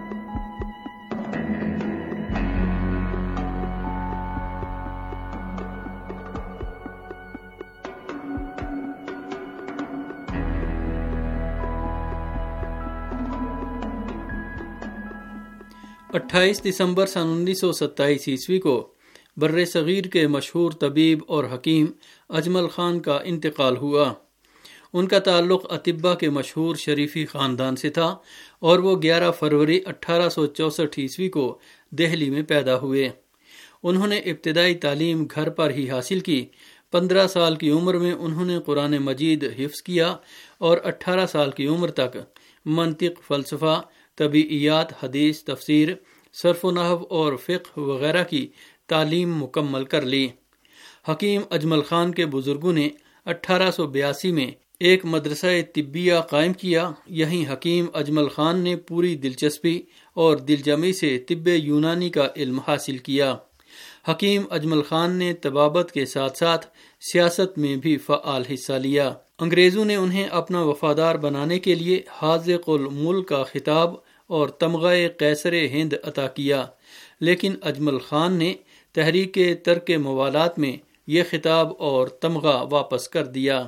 اٹھائیس دسمبر سن انیس سو ستائیس عیسوی کو بر صغیر کے مشہور طبیب اور حکیم اجمل خان کا انتقال ہوا۔ ان کا تعلق اطباء کے مشہور شریفی خاندان سے تھا اور وہ گیارہ فروری اٹھارہ سو چونسٹھ عیسوی کو دہلی میں پیدا ہوئے۔ انہوں نے ابتدائی تعلیم گھر پر ہی حاصل کی۔ پندرہ سال کی عمر میں انہوں نے قرآن مجید حفظ کیا اور اٹھارہ سال کی عمر تک منطق، فلسفہ، طبیعیات، حدیث، تفسیر، صرف و نحو اور فقہ وغیرہ کی تعلیم مکمل کر لی۔ حکیم اجمل خان کے بزرگوں نے اٹھارہ سو بیاسی میں ایک مدرسہ طبیہ قائم کیا۔ یہیں حکیم اجمل خان نے پوری دلچسپی اور دلجمعی سے طب یونانی کا علم حاصل کیا۔ حکیم اجمل خان نے طبابت کے ساتھ ساتھ سیاست میں بھی فعال حصہ لیا۔ انگریزوں نے انہیں اپنا وفادار بنانے کے لیے حاذق الملک کا خطاب اور تمغہ قیصر ہند عطا کیا، لیکن اجمل خان نے تحریک ترک موالات میں یہ خطاب اور تمغہ واپس کر دیا۔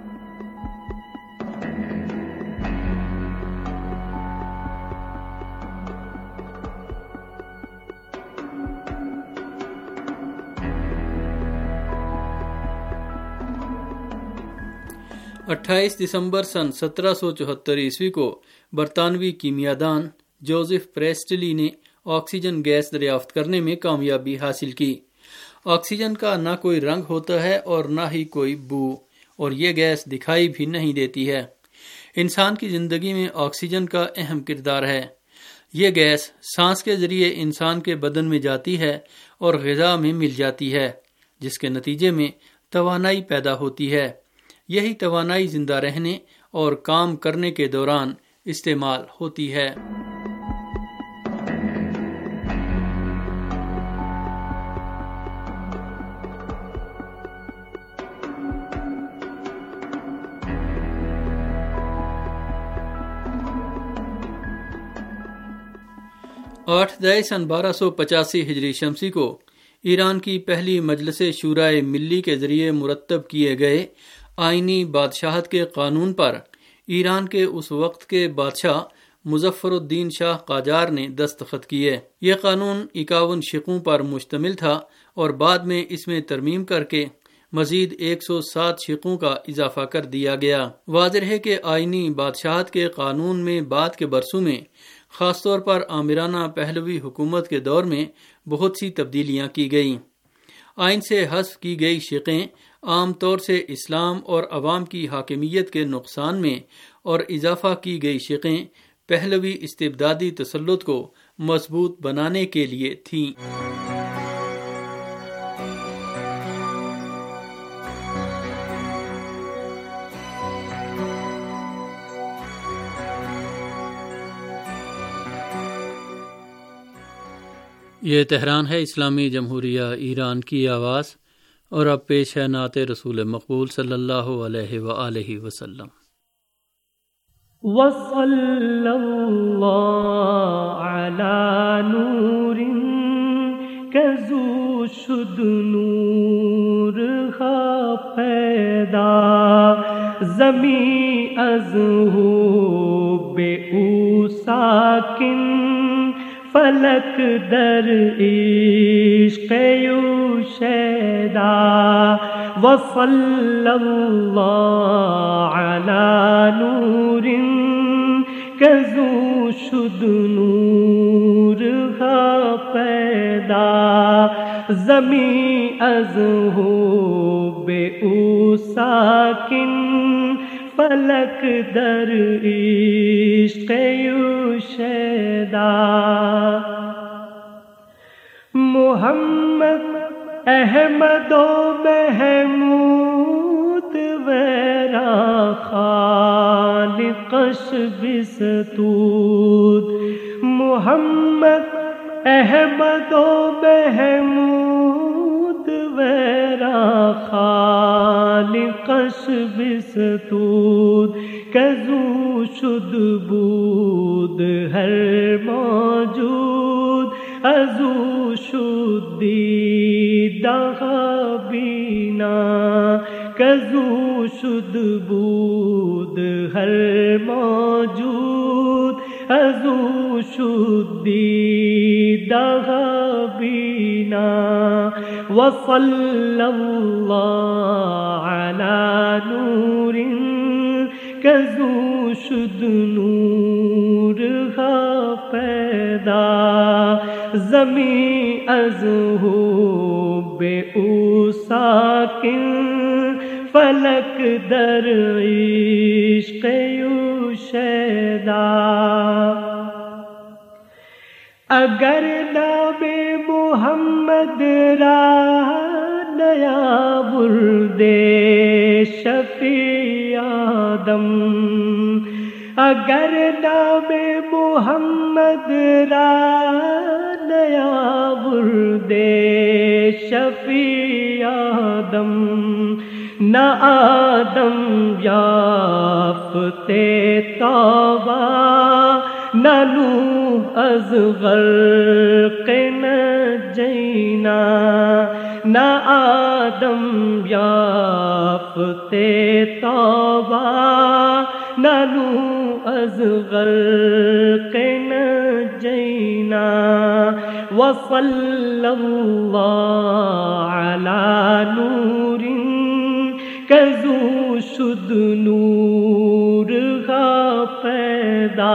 اٹھائیس دسمبر سن سترہ سو چوہتر عیسوی کو برطانوی کیمیادان جوزف پریسٹلی نے آکسیجن گیس دریافت کرنے میں کامیابی حاصل کی۔ آکسیجن کا نہ کوئی رنگ ہوتا ہے اور نہ ہی کوئی بو، اور یہ گیس دکھائی بھی نہیں دیتی ہے۔ انسان کی زندگی میں آکسیجن کا اہم کردار ہے۔ یہ گیس سانس کے ذریعے انسان کے بدن میں جاتی ہے اور غذا میں مل جاتی ہے، جس کے نتیجے میں توانائی پیدا ہوتی ہے۔ یہی توانائی زندہ رہنے اور کام کرنے کے دوران استعمال ہوتی ہے۔ آٹھ دئی سن بارہ سو پچاسی ہجری شمسی کو ایران کی پہلی مجلس شورائے ملی کے ذریعے مرتب کیے گئے آئینی بادشاہت کے قانون پر ایران کے اس وقت کے بادشاہ مظفر الدین شاہ قاجار نے دستخط کیے۔ یہ قانون اکاون شقوں پر مشتمل تھا اور بعد میں اس میں ترمیم کر کے مزید ایک سو سات شقوں کا اضافہ کر دیا گیا۔ واضح ہے کہ آئینی بادشاہت کے قانون میں بعد کے برسوں میں خاص طور پر آمرانہ پہلوی حکومت کے دور میں بہت سی تبدیلیاں کی گئیں۔ آئین سے حذف کی گئی شقیں عام طور سے اسلام اور عوام کی حاکمیت کے نقصان میں، اور اضافہ کی گئی شقیں پہلوی استبدادی تسلط کو مضبوط بنانے کے لیے تھیں۔ یہ تہران ہے، اسلامی جمہوریہ ایران کی آواز، اور اب پیش ہے نعت رسول مقبول صلی اللہ علیہ وآلہ وسلم۔ وصلی اللہ علی نور کزو شد نور ہا پیدا، زمیں از ہو بے او ساکن، فلک در عشق یو شیدا، وصلی اللہ علی نور کزو شد نور ہا پیدا، زمیں از ہو بے او ساکن، فلک در عشق یو شیدا، محمد احمد و محمود ویرا خالقش بستود، محمد احمد و محمود ویرا خالقش بستود، کزو شد بود ہر موجود، ازو شد دیدہ بینا، کزو شد بود ہر موجود، ازو شد دیدہ بینا، وصلی اللہ علی نور کزو شد نور ہا پیدا، زمیں از ہو بے او ساکن، فلک در عشق یو شیدا اگر نام محمد را نیا برد شفیع آدم اگر نام محمد را نیا برد شفیع آدم نہ آدم یافتے توبہ نہ نوح از غرق نجینا نہ آدم یافتے توبہ نہ نوح از غرق نجینا وصلی اللہ علی نور کزو شد نور کا پیدا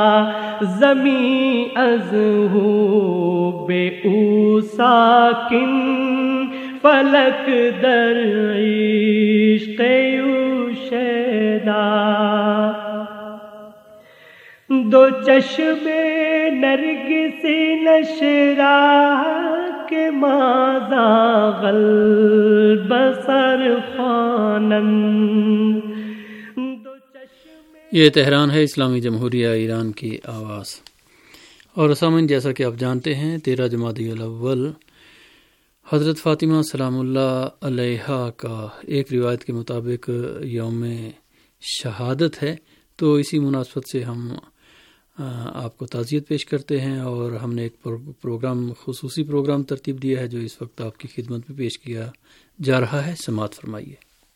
زمین از ہو بے او ساکن فلک در عشق او شیدا دو چشم نرگس نشرا کے ماذا غلب سر خوانن. یہ تہران ہے اسلامی جمہوریہ ایران کی آواز. اور سامعین، جیسا کہ آپ جانتے ہیں تیرہ جمادی الاول حضرت فاطمہ سلام اللہ علیہا کا ایک روایت کے مطابق یوم شہادت ہے، تو اسی مناسبت سے ہم آپ کو تعزیت پیش کرتے ہیں اور ہم نے ایک پروگرام خصوصی پروگرام ترتیب دیا ہے جو اس وقت آپ کی خدمت میں پیش کیا جا رہا ہے. سماعت فرمائیے.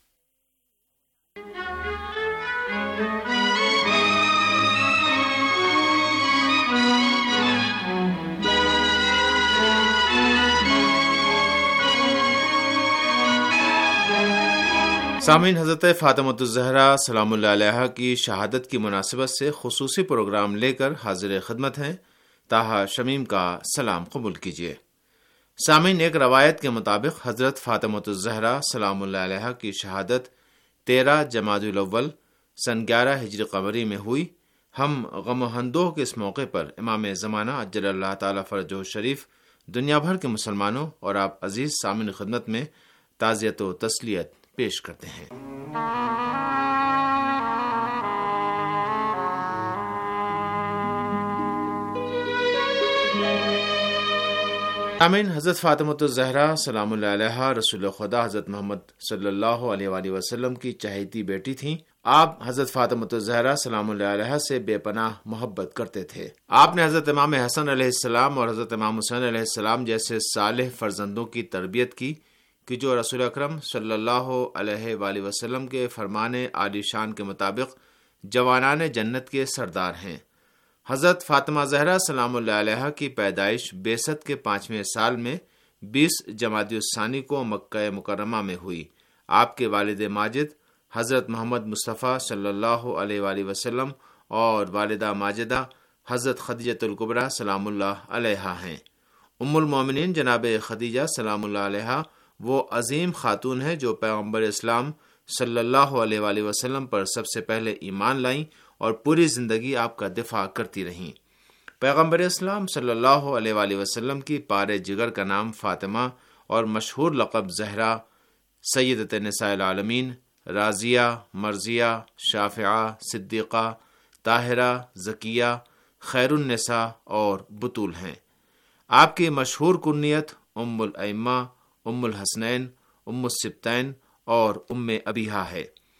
سامعین، حضرت فاطمۃ الزہرا سلام اللہ علیہا کی شہادت کی مناسبت سے خصوصی پروگرام لے کر حاضر خدمت ہیں. طاہا شمیم کا سلام قبول کیجیے. سامعین، ایک روایت کے مطابق حضرت فاطمۃ الزہرا سلام اللہ علیہا کی شہادت تیرہ جمادی الاول سن گیارہ ہجری قمری میں ہوئی. ہم غم و اندوہ کے اس موقع پر امام زمانہ عجل اللہ تعالی فرجہ شریف دنیا بھر کے مسلمانوں اور آپ عزیز سامعین خدمت میں تعزیت و تسلیت پیش کرتے ہیں. آمین. حضرت فاطمۃ الزہرا سلام اللہ علیہا رسول خدا حضرت محمد صلی اللہ علیہ وآلہ وسلم کی چہیتی بیٹی تھیں. آپ حضرت فاطمۃ الزہرا سلام اللہ علیہا سے بے پناہ محبت کرتے تھے. آپ نے حضرت امام حسن علیہ السلام اور حضرت امام حسین علیہ السلام جیسے صالح فرزندوں کی تربیت کی کہ جو رسول اکرم صلی اللہ علیہ وآلہ وسلم کے فرمان عالی شان کے مطابق جوانان جنت کے سردار ہیں. حضرت فاطمہ زہرا سلام اللہ علیہ کی پیدائش بعثت کے پانچویں سال میں بیس جمادی الثانی کو مکہ مکرمہ میں ہوئی. آپ کے والد ماجد حضرت محمد مصطفیٰ صلی اللہ علیہ وآلہ وسلم اور والدہ ماجدہ حضرت خدیجہ الکبریٰ سلام اللہ علیہا ہیں. ام المومنین جناب خدیجہ سلام اللہ علیہا وہ عظیم خاتون ہیں جو پیغمبر اسلام صلی اللہ علیہ وآلہ وسلم پر سب سے پہلے ایمان لائیں اور پوری زندگی آپ کا دفاع کرتی رہیں. پیغمبر اسلام صلی اللہ علیہ وآلہ وسلم کی پارے جگر کا نام فاطمہ اور مشہور لقب زہرا، سیدۃ نساء العالمین، راضیہ، مرضیہ، شافعہ، صدیقہ، طاہرہ، زکیہ، خیر النساء اور بطول ہیں. آپ کی مشہور کنیت ام الائمہ، ام الحسنین، ام السبتین اور ام ابیہا ہے.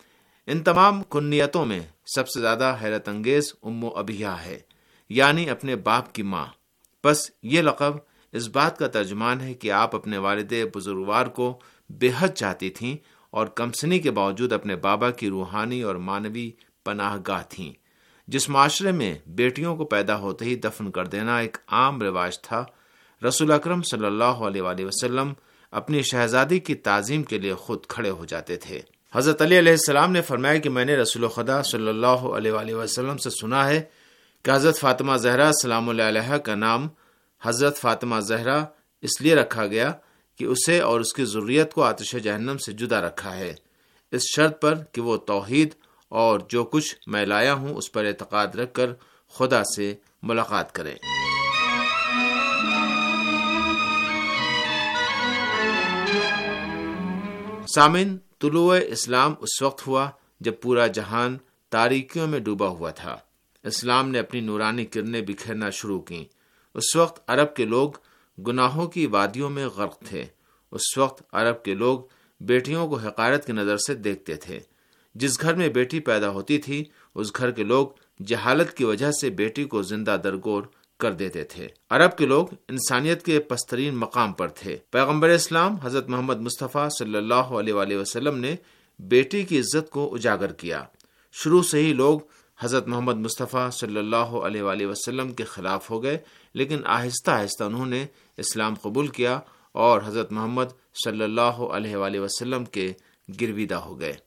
ان تمام کنیتوں میں سب سے زیادہ حیرت انگیز ام ابیہا ہے، یعنی اپنے باپ کی ماں. بس یہ لقب اس بات کا ترجمان ہے کہ آپ اپنے والد بزرگوار کو بے حد چاہتی تھیں اور کمسنی کے باوجود اپنے بابا کی روحانی اور معنوی پناہ گاہ تھیں. جس معاشرے میں بیٹیوں کو پیدا ہوتے ہی دفن کر دینا ایک عام رواج تھا، رسول اکرم صلی اللہ علیہ وآلہ وسلم اپنی شہزادی کی تعظیم کے لیے خود کھڑے ہو جاتے تھے. حضرت علی علیہ السلام نے فرمایا کہ میں نے رسول خدا صلی اللہ علیہ وآلہ وسلم سے سنا ہے کہ حضرت فاطمہ زہرا سلام اللہ علیہ کا نام حضرت فاطمہ زہرا اس لیے رکھا گیا کہ اسے اور اس کی ذریت کو آتش جہنم سے جدا رکھا ہے، اس شرط پر کہ وہ توحید اور جو کچھ میں لایا ہوں اس پر اعتقاد رکھ کر خدا سے ملاقات کریں۔ سامن، طلوع اسلام اس وقت ہوا جب پورا جہان تاریکیوں میں ڈوبا ہوا تھا۔ اسلام نے اپنی نورانی کرنیں بکھیرنا شروع کی۔ اس وقت عرب کے لوگ گناہوں کی وادیوں میں غرق تھے۔ اس وقت عرب کے لوگ بیٹیوں کو حقارت کی نظر سے دیکھتے تھے۔ جس گھر میں بیٹی پیدا ہوتی تھی اس گھر کے لوگ جہالت کی وجہ سے بیٹی کو زندہ درگور کر دیتے تھے۔ عرب کے لوگ انسانیت کے پسترین مقام پر تھے۔ پیغمبر اسلام حضرت محمد مصطفیٰ صلی اللہ علیہ وآلہ وسلم نے بیٹی کی عزت کو اجاگر کیا۔ شروع سے ہی لوگ حضرت محمد مصطفیٰ صلی اللہ علیہ وآلہ وسلم کے خلاف ہو گئے، لیکن آہستہ آہستہ انہوں نے اسلام قبول کیا اور حضرت محمد صلی اللہ علیہ وآلہ وسلم کے گرویدہ ہو گئے۔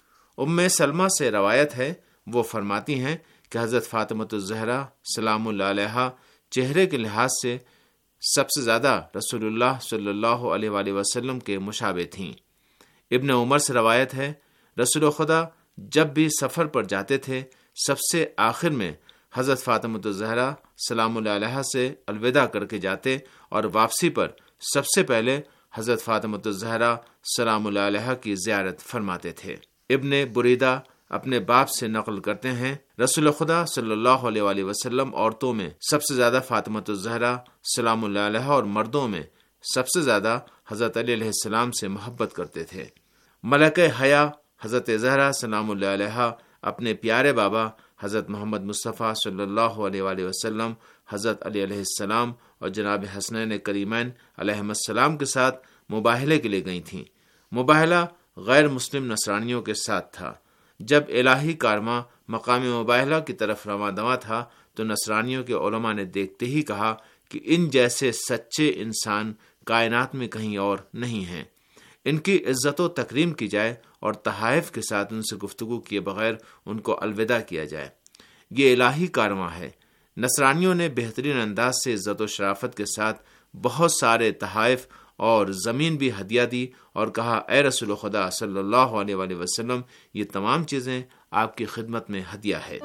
ام سلمہ سے روایت ہے، وہ فرماتی ہیں کہ حضرت فاطمہ الزہرا سلام اللہ علیہا چہرے کے لحاظ سے سب سے زیادہ رسول اللہ صلی اللہ علیہ وآلہ وسلم کے مشابہ تھیں۔ ابن عمر سے روایت ہے، رسول خدا جب بھی سفر پر جاتے تھے سب سے آخر میں حضرت فاطمہ الزہرا سلام اللہ علیہا سے الوداع کر کے جاتے اور واپسی پر سب سے پہلے حضرت فاطمہ الزہرا سلام اللہ علیہا کی زیارت فرماتے تھے۔ ابن بریدہ اپنے باپ سے نقل کرتے ہیں، رسول خدا صلی اللہ علیہ وآلہ وسلم عورتوں میں سب سے زیادہ فاطمہ الزہرا سلام اللہ علیہا اور مردوں میں سب سے زیادہ حضرت علی علیہ السلام سے محبت کرتے تھے۔ ملکہ حیا حضرت زہرا سلام اللہ علیہا اپنے پیارے بابا حضرت محمد مصطفیٰ صلی اللہ علیہ وآلہ وسلم، حضرت علی علیہ السلام اور جناب حسنین کریمین علیہم السلام کے ساتھ مباہلے کے لیے گئی تھیں۔ مباہلہ غیر مسلم نصرانیوں کے ساتھ تھا۔ جب الہی کارواں مقام مباہلہ کی طرف رواں دواں تھا تو نصرانیوں کے علماء نے دیکھتے ہی کہا کہ ان جیسے سچے انسان کائنات میں کہیں اور نہیں ہیں، ان کی عزت و تکریم کی جائے اور تحائف کے ساتھ ان سے گفتگو کیے بغیر ان کو الوداع کیا جائے۔ یہ الہی کارواں ہے۔ نصرانیوں نے بہترین انداز سے عزت و شرافت کے ساتھ بہت سارے تحائف اور زمین بھی ہدیہ دی اور کہا، اے رسول خدا صلی اللہ علیہ وآلہ وسلم، یہ تمام چیزیں آپ کی خدمت میں ہدیہ ہے۔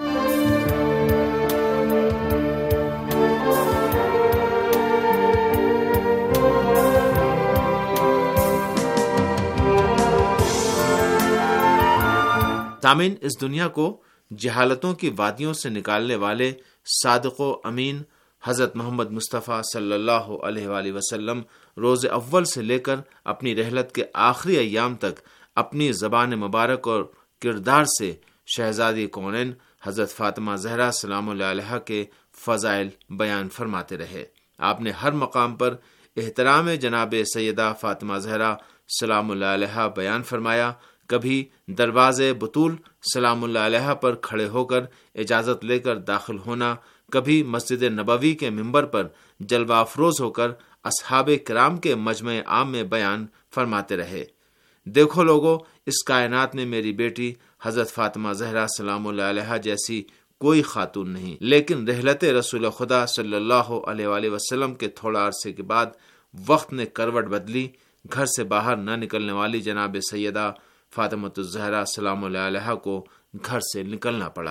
سامعین، اس دنیا کو جہالتوں کی وادیوں سے نکالنے والے صادق و امین حضرت محمد مصطفیٰ صلی اللہ علیہ وآلہ وسلم روز اول سے لے کر اپنی رحلت کے آخری ایام تک اپنی زبان مبارک اور کردار سے شہزادی کونین حضرت فاطمہ زہرا سلام اللہ علیہا کے فضائل بیان فرماتے رہے۔ آپ نے ہر مقام پر احترام جناب سیدہ فاطمہ زہرا سلام اللہ علیہا بیان فرمایا۔ کبھی دروازے بطول سلام اللہ علیہا پر کھڑے ہو کر اجازت لے کر داخل ہونا، کبھی مسجد نبوی کے ممبر پر جلوہ افروز ہو کر اصحاب کرام کے مجمع عام میں بیان فرماتے رہے، دیکھو لوگو، اس کائنات میں میری بیٹی حضرت فاطمہ زہرا سلام اللہ علیہا جیسی کوئی خاتون نہیں۔ لیکن رحلت رسول خدا صلی اللہ علیہ وآلہ وسلم کے تھوڑا عرصے کے بعد وقت نے کروٹ بدلی، گھر سے باہر نہ نکلنے والی جناب سیدہ فاطمہ الزہرا سلام اللہ علیہا کو گھر سے نکلنا پڑا۔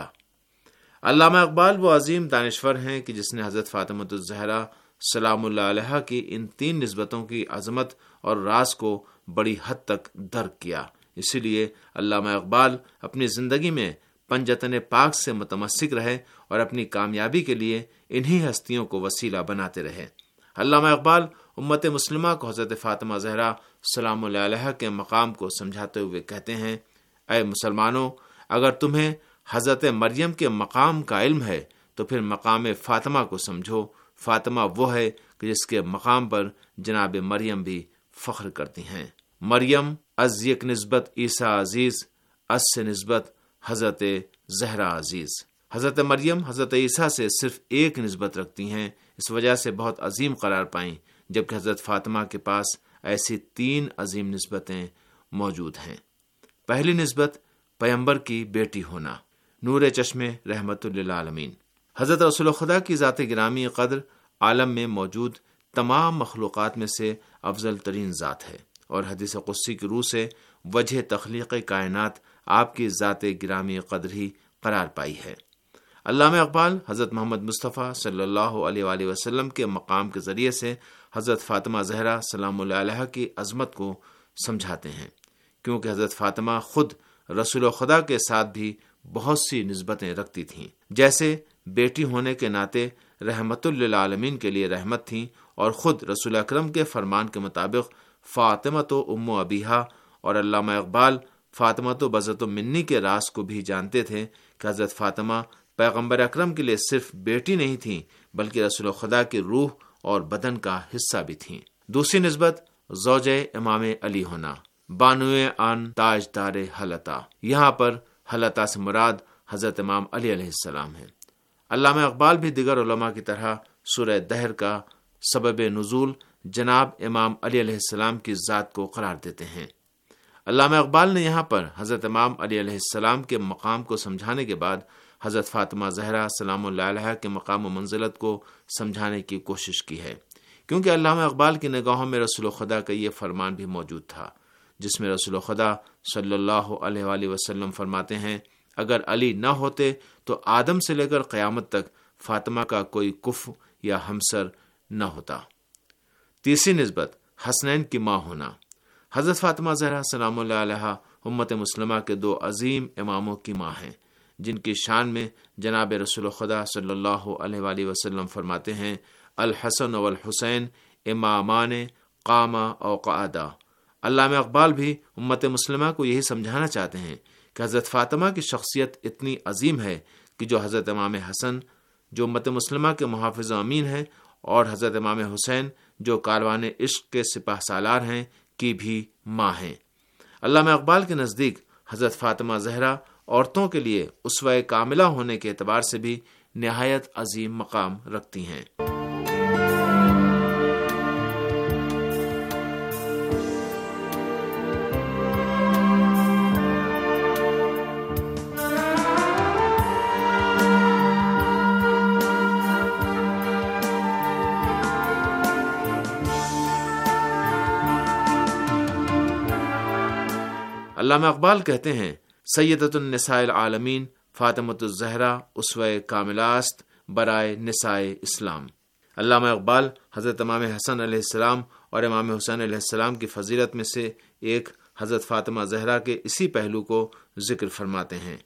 علامہ اقبال وہ عظیم دانشور ہیں کہ جس نے حضرت فاطمہ الزہرا سلام اللہ علیہا کی ان تین نسبتوں کی عظمت اور راز کو بڑی حد تک درک کیا۔ اسی لیے علامہ اقبال اپنی زندگی میں پنجتن پاک سے متمسک رہے اور اپنی کامیابی کے لیے انہی ہستیوں کو وسیلہ بناتے رہے۔ علامہ اقبال امت مسلمہ کو حضرت فاطمہ زہرا سلام اللہ علیہا کے مقام کو سمجھاتے ہوئے کہتے ہیں، اے مسلمانوں، اگر تمہیں حضرت مریم کے مقام کا علم ہے تو پھر مقام فاطمہ کو سمجھو۔ فاطمہ وہ ہے کہ جس کے مقام پر جناب مریم بھی فخر کرتی ہیں۔ مریم از یک نسبت عیسیٰ عزیز، از سے نسبت حضرت زہرا عزیز۔ حضرت مریم حضرت عیسیٰ سے صرف ایک نسبت رکھتی ہیں، اس وجہ سے بہت عظیم قرار پائیں، جبکہ حضرت فاطمہ کے پاس ایسی تین عظیم نسبتیں موجود ہیں۔ پہلی نسبت پیغمبر کی بیٹی ہونا، نور چشمے رحمت للعالمین۔ حضرت رسول خدا کی ذات گرامی قدر عالم میں موجود تمام مخلوقات میں سے افضل ترین ذات ہے، اور حدیث قدسی کی روح سے وجہ تخلیق کائنات آپ کی ذات گرامی قدر ہی قرار پائی ہے۔ علامہ اقبال حضرت محمد مصطفیٰ صلی اللہ علیہ وآلہ وسلم کے مقام کے ذریعے سے حضرت فاطمہ زہرا سلام اللہ علیہا کی عظمت کو سمجھاتے ہیں، کیونکہ حضرت فاطمہ خود رسول خدا کے ساتھ بھی بہت سی نسبتیں رکھتی تھیں، جیسے بیٹی ہونے کے ناطے رحمت للعالمین کے لیے رحمت تھیں، اور خود رسول اکرم کے فرمان کے مطابق فاطمہ تو ام ابیہا، اور علامہ اقبال فاطمہ تو بذت منی کے راز کو بھی جانتے تھے کہ حضرت فاطمہ پیغمبر اکرم کے لیے صرف بیٹی نہیں تھیں بلکہ رسول خدا کی روح اور بدن کا حصہ بھی تھیں۔ دوسری نسبت زوجہ امام علی ہونا، بانوئے آن تاج دار حلتا، یہاں پر حلتا سے مراد حضرت امام علی علیہ السلام ہے۔ علامہ اقبال بھی دیگر علماء کی طرح سورہ دہر کا سبب نزول جناب امام علی علیہ السلام کی ذات کو قرار دیتے ہیں۔ علامہ اقبال نے یہاں پر حضرت امام علی علیہ السلام کے مقام کو سمجھانے کے بعد حضرت فاطمہ زہرا سلام اللہ علیہا کے مقام و منزلت کو سمجھانے کی کوشش کی ہے، کیونکہ علامہ اقبال کی نگاہوں میں رسول خدا کا یہ فرمان بھی موجود تھا، جس میں رسول خدا صلی اللہ علیہ وآلہ وسلم فرماتے ہیں، اگر علی نہ ہوتے تو آدم سے لے کر قیامت تک فاطمہ کا کوئی کف یا ہمسر نہ ہوتا۔ تیسری نسبت حسنین کی ماں ہونا، حضرت فاطمہ زہرا سلام اللہ علیہا امت مسلمہ کے دو عظیم اماموں کی ماں ہیں، جن کی شان میں جناب رسول خدا صلی اللہ علیہ وآلہ وسلم فرماتے ہیں، الحسن والحسین امامان قاما او قعدا۔ علامہ اقبال بھی امت مسلمہ کو یہی سمجھانا چاہتے ہیں کہ حضرت فاطمہ کی شخصیت اتنی عظیم ہے کہ جو حضرت امام حسن جو امت مسلمہ کے محافظ و امین ہیں، اور حضرت امام حسین جو کاروان عشق کے سپاہ سالار ہیں کی بھی ماں ہیں۔ علامہ اقبال کے نزدیک حضرت فاطمہ زہرا عورتوں کے لیے اسوہ کاملہ ہونے کے اعتبار سے بھی نہایت عظیم مقام رکھتی ہیں۔ علامہ اقبال کہتے ہیں، سیدۃ النساء العالمین فاطمۃ الزہرا اسوہ کاملاست برائے نساء اسلام۔ علامہ اقبال حضرت امام حسن علیہ السلام اور امام حسین علیہ السلام کی فضیلت میں سے ایک حضرت فاطمہ زہرا کے اسی پہلو کو ذکر فرماتے ہیں،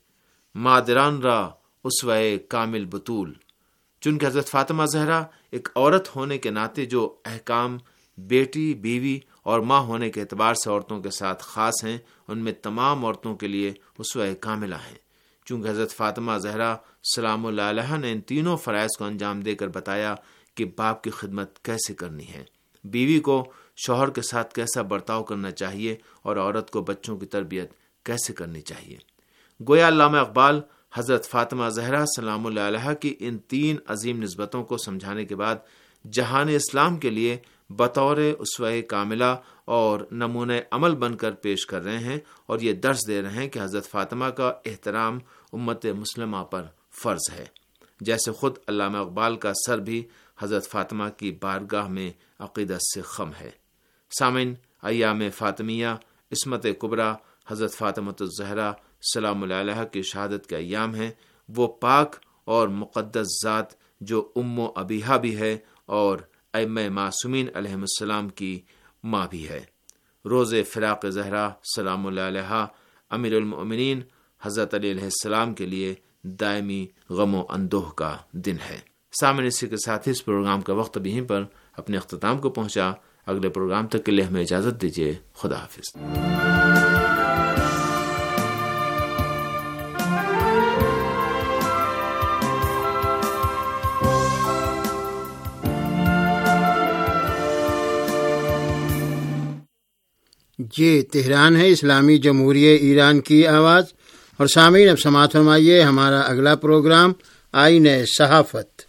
مادران را اسوہ کامل بطول، چونکہ حضرت فاطمہ زہرا ایک عورت ہونے کے ناطے جو احکام بیٹی، بیوی اور ماں ہونے کے اعتبار سے عورتوں کے ساتھ خاص ہیں، ان میں تمام عورتوں کے لیے اسوہ کاملہ ہیں، چونکہ حضرت فاطمہ زہرا سلام اللہ علیہا نے ان تینوں فرائض کو انجام دے کر بتایا کہ باپ کی خدمت کیسے کرنی ہے، بیوی کو شوہر کے ساتھ کیسا برتاؤ کرنا چاہیے، اور عورت کو بچوں کی تربیت کیسے کرنی چاہیے۔ گویا علامہ اقبال حضرت فاطمہ زہرا سلام اللہ علیہا کی ان تین عظیم نسبتوں کو سمجھانے کے بعد جہان اسلام کے لیے بطور اسوہ کاملہ اور نمونہ عمل بن کر پیش کر رہے ہیں، اور یہ درس دے رہے ہیں کہ حضرت فاطمہ کا احترام امت مسلمہ پر فرض ہے، جیسے خود علامہ اقبال کا سر بھی حضرت فاطمہ کی بارگاہ میں عقیدت سے خم ہے۔ سامعین، ایام فاطمیہ عصمت کبریٰ حضرت فاطمہ الزہرا سلام اللہ علیہا کی شہادت کے ایام ہیں، وہ پاک اور مقدس ذات جو ام و ابیہا بھی ہے اور ائمہ معصومین علیہم السلام کی ماں بھی ہے۔ روز فراق زہرا سلام اللہ علیہا امیر المؤمنین حضرت علی علیہ السلام کے لیے دائمی غم و اندوہ کا دن ہے۔ سامنے اسی کے ساتھ اس پروگرام کا وقت بھی یہیں پر اپنے اختتام کو پہنچا۔ اگلے پروگرام تک کے لیے ہمیں اجازت دیجیے۔ خدا حافظ۔ یہ تہران ہے، اسلامی جمہوریہ ایران کی آواز، اور سامعین اب سماعت فرمائیے ہمارا اگلا پروگرام آئین صحافت۔